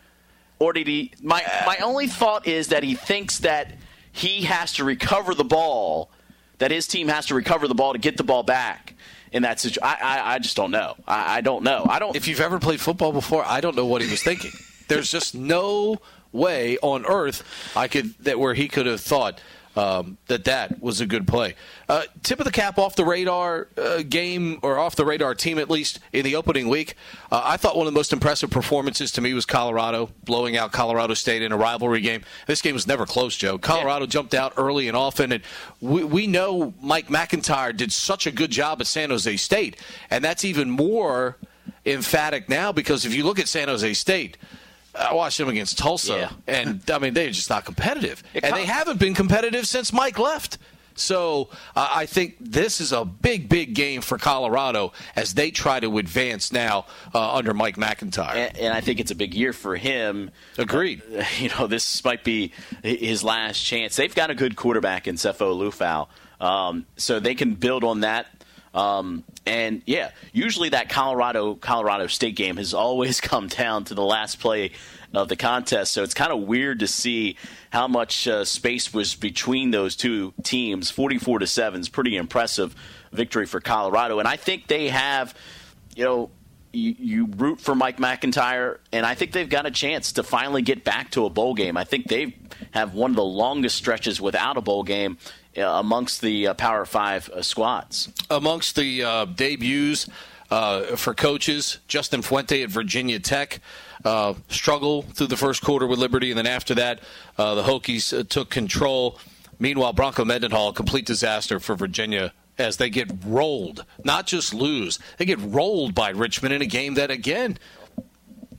Or did he – my my only thought is that he thinks that he has to recover the ball – that his team has to recover the ball to get the ball back in that situation. I, I, I just don't know. I, I don't know. I don't. If you've ever played football before, I don't know what he was thinking. There's just no way on earth I could that where he could have thought um, that that was a good play. Uh, tip of the cap off the radar uh, game, or off the radar team at least, in the opening week. Uh, I thought one of the most impressive performances to me was Colorado, blowing out Colorado State in a rivalry game. This game was never close, Joe. Colorado yeah. jumped out early and often, and we, we know Mike McIntyre did such a good job at San Jose State, and that's even more emphatic now because if you look at San Jose State, I watched them against Tulsa, yeah. and, I mean, they're just not competitive. And they haven't been competitive since Mike left. So uh, I think this is a big, big game for Colorado as they try to advance now uh, under Mike McIntyre. And, and I think it's a big year for him. Agreed. Uh, you know, this might be his last chance. They've got a good quarterback in Sefo Lufau, um, so they can build on that. Um, and, yeah, usually that Colorado Colorado State game has always come down to the last play of the contest. So it's kind of weird to see how much uh, space was between those two teams. forty-four to seven is pretty impressive victory for Colorado. And I think they have, you know, you, you root for Mike McIntyre, and I think they've got a chance to finally get back to a bowl game. I think they have one of the longest stretches without a bowl game uh, amongst the uh, Power Five uh, squads. Amongst the uh, debuts uh, for coaches, Justin Fuente at Virginia Tech uh, struggled through the first quarter with Liberty, and then after that, uh, the Hokies uh, took control. Meanwhile, Bronco Mendenhall, a complete disaster for Virginia as they get rolled, not just lose. They get rolled by Richmond in a game that, again,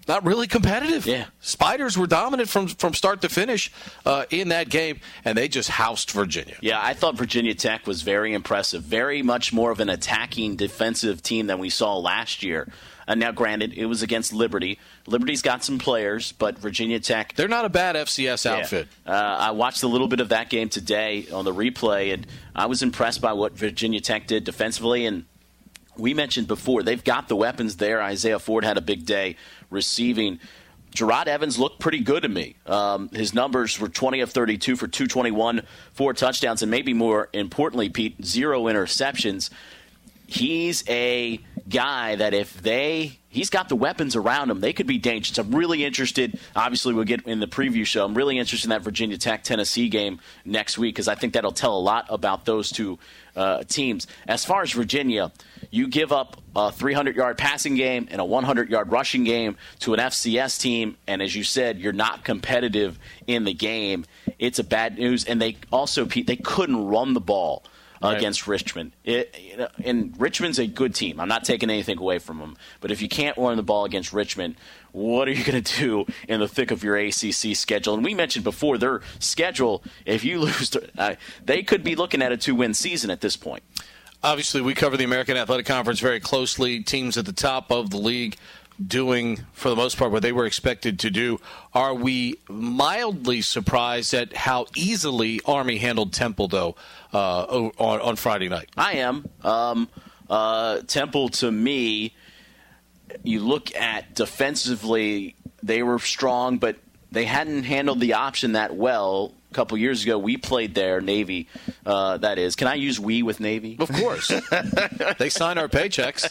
not really competitive. Yeah. Spiders were dominant from from start to finish uh, in that game, and they just housed Virginia. Yeah, I thought Virginia Tech was very impressive. Very much more of an attacking defensive team than we saw last year. And now, granted, it was against Liberty. Liberty's got some players, but Virginia Tech... They're not a bad F C S outfit. Yeah. Uh, I watched a little bit of that game today on the replay, and I was impressed by what Virginia Tech did defensively. And we mentioned before, they've got the weapons there. Isaiah Ford had a big day receiving. Gerard Evans looked pretty good to me. Um, his numbers were twenty of thirty-two for two twenty-one, four touchdowns, and maybe more importantly, Pete, zero interceptions. He's a guy that if they he's got the weapons around him, they could be dangerous. I'm really interested. Obviously, we'll get in the preview show. I'm really interested in that Virginia Tech Tennessee game next week because I think that'll tell a lot about those two uh, teams. As far as Virginia, you give up a three hundred yard passing game and a one hundred yard rushing game to an F C S team, and as you said, you're not competitive in the game. It's a bad news. And they also, Pete, they couldn't run the ball Right. against Richmond. It, you know, and Richmond's a good team. I'm not taking anything away from them. But if you can't run the ball against Richmond, what are you going to do in the thick of your A C C schedule? And we mentioned before, their schedule, if you lose, to, uh, they could be looking at a two-win season at this point. Obviously, we cover the American Athletic Conference very closely. Teams at the top of the league doing, for the most part, what they were expected to do. Are we mildly surprised at how easily Army handled Temple, though, uh, on, on Friday night? I am. Um, uh, Temple, to me, you look at defensively, they were strong, but they hadn't handled the option that well. A couple years ago, we played there, Navy, uh, that is. Can I use we with Navy? Of course. They sign our paychecks.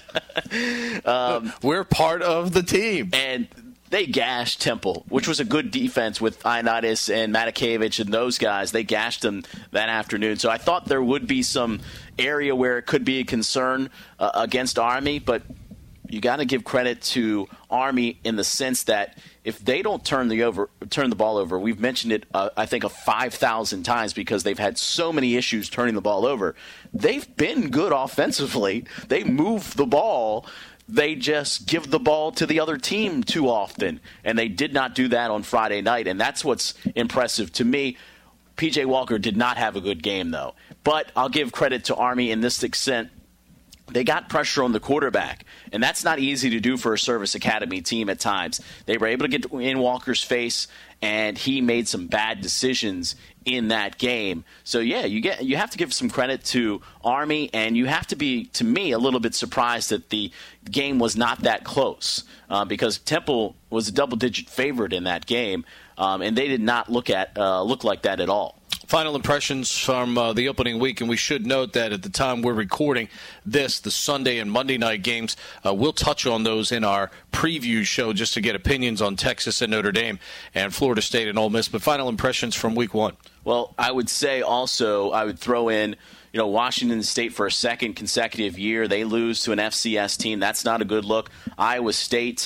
Um, We're part of the team. And they gashed Temple, which was a good defense with Ioannidis and Matakevich and those guys. They gashed them that afternoon. So I thought there would be some area where it could be a concern uh, against Army, but you got to give credit to Army in the sense that if they don't turn the over, turn the ball over, we've mentioned it, uh, I think, a five thousand times because they've had so many issues turning the ball over. They've been good offensively. They move the ball. They just give the ball to the other team too often, and they did not do that on Friday night, and that's what's impressive to me. P J Walker did not have a good game, though. But I'll give credit to Army in this extent. They got pressure on the quarterback, and that's not easy to do for a Service Academy team at times. They were able to get in Walker's face, and he made some bad decisions in that game. So, yeah, you get you have to give some credit to Army, and you have to be, to me, a little bit surprised that the game was not that close uh, because Temple was a double-digit favorite in that game, um, and they did not look at uh, look like that at all. Final impressions from uh, the opening week, and we should note that at the time we're recording this, the Sunday and Monday night games, uh, we'll touch on those in our preview show just to get opinions on Texas and Notre Dame and Florida State and Ole Miss. But final impressions from week one. Well, I would say also I would throw in, you know, Washington State for a second consecutive year. They lose to an F C S team. That's not a good look. Iowa State,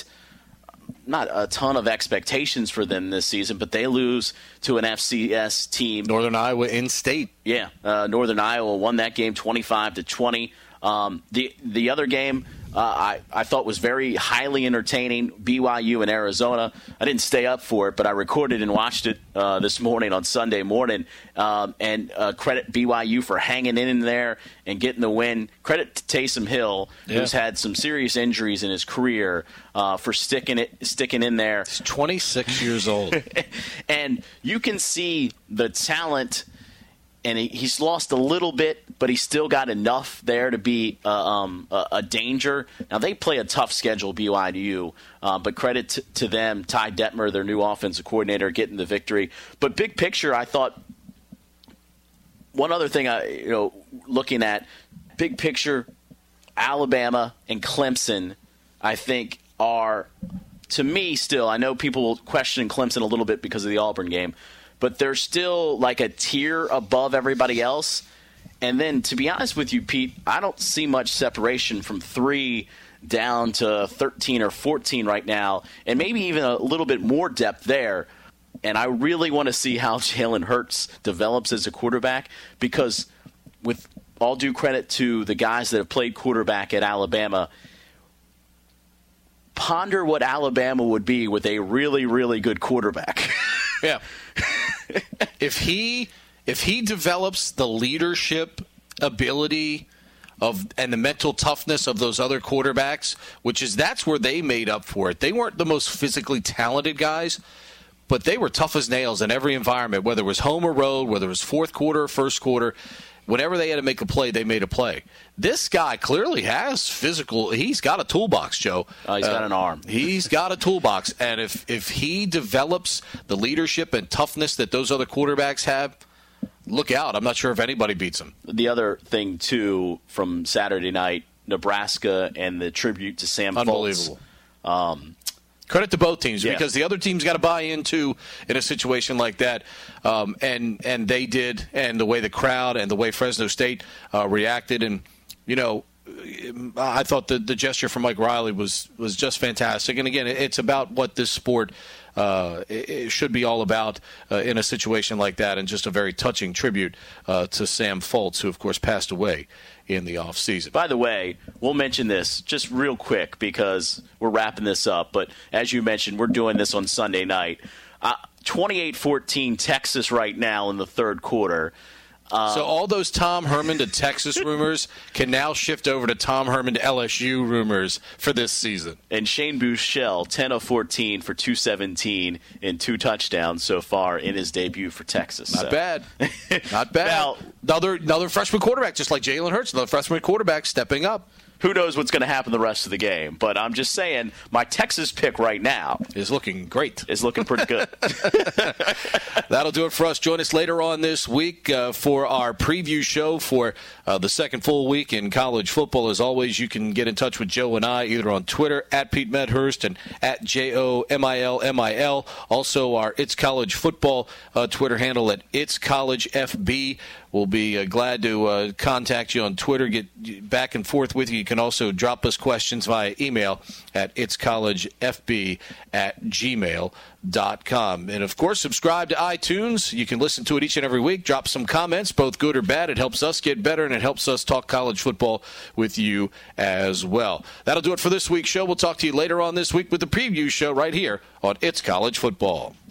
not a ton of expectations for them this season, but they lose to an F C S team. Northern Iowa in state. Yeah, uh, Northern Iowa won that game twenty-five to twenty. Um, the the other game uh, I, I thought was very highly entertaining, B Y U and Arizona. I didn't stay up for it, but I recorded and watched it uh, this morning on Sunday morning. Um, and uh, credit B Y U for hanging in there and getting the win. Credit to Taysom Hill, yeah. who's had some serious injuries in his career, uh, for sticking it sticking in there. He's twenty-six years old. And you can see the talent. And he, he's lost a little bit, but he's still got enough there to be uh, um, a, a danger. Now, they play a tough schedule, B Y U, uh, but credit to, to them, Ty Detmer, their new offensive coordinator, getting the victory. But big picture, I thought one other thing, I, you know, looking at big picture, Alabama and Clemson, I think, are, to me still, I know people will question Clemson a little bit because of the Auburn game, but they're still like a tier above everybody else. And then, to be honest with you, Pete, I don't see much separation from three down to thirteen or fourteen right now, and maybe even a little bit more depth there. And I really want to see how Jalen Hurts develops as a quarterback because, with all due credit to the guys that have played quarterback at Alabama, ponder what Alabama would be with a really, really good quarterback. Yeah. If he if he develops the leadership ability of and the mental toughness of those other quarterbacks, which is that's where they made up for it. They weren't the most physically talented guys, but they were tough as nails in every environment, whether it was home or road, whether it was fourth quarter or first quarter. Whenever they had to make a play, they made a play. This guy clearly has physical. He's got a toolbox, Joe. Uh, he's got uh, an arm. He's got a toolbox. And if, if he develops the leadership and toughness that those other quarterbacks have, look out. I'm not sure if anybody beats him. The other thing, too, from Saturday night, Nebraska and the tribute to Sam Unbelievable. Foltz. Um, Credit to both teams, yeah. because the other team's got to buy into in a situation like that, um, and and they did, and the way the crowd and the way Fresno State uh, reacted, and you know, I thought the the gesture from Mike Riley was was just fantastic. And again, it's about what this sport uh, it should be all about uh, in a situation like that, and just a very touching tribute uh, to Sam Foltz, who of course passed away in the offseason. By the way, we'll mention this just real quick because we're wrapping this up. But as you mentioned, we're doing this on Sunday night. Uh, twenty-eight fourteen Texas right now in the third quarter. Uh, so all those Tom Herman to Texas rumors can now shift over to Tom Herman to L S U rumors for this season. And Shane Buechele, ten of fourteen for two seventeen and two touchdowns so far in his debut for Texas. Not so. bad. Not bad. Now, another, another freshman quarterback, just like Jalen Hurts, another freshman quarterback stepping up. Who knows what's going to happen the rest of the game? But I'm just saying, my Texas pick right now is looking great. Is looking pretty good. That'll do it for us. Join us later on this week uh, for our preview show for uh, the second full week in college football. As always, you can get in touch with Joe and I either on Twitter at Pete Medhurst and at J O M I L M I L. Also, our It's College Football uh, Twitter handle at It's College F B. We'll be uh, glad to uh, contact you on Twitter, get back and forth with you. You can also drop us questions via email at itscollegefb at gmail dot com. And, of course, subscribe to iTunes. You can listen to it each and every week. Drop some comments, both good or bad. It helps us get better, and it helps us talk college football with you as well. That'll do it for this week's show. We'll talk to you later on this week with the preview show right here on It's College Football.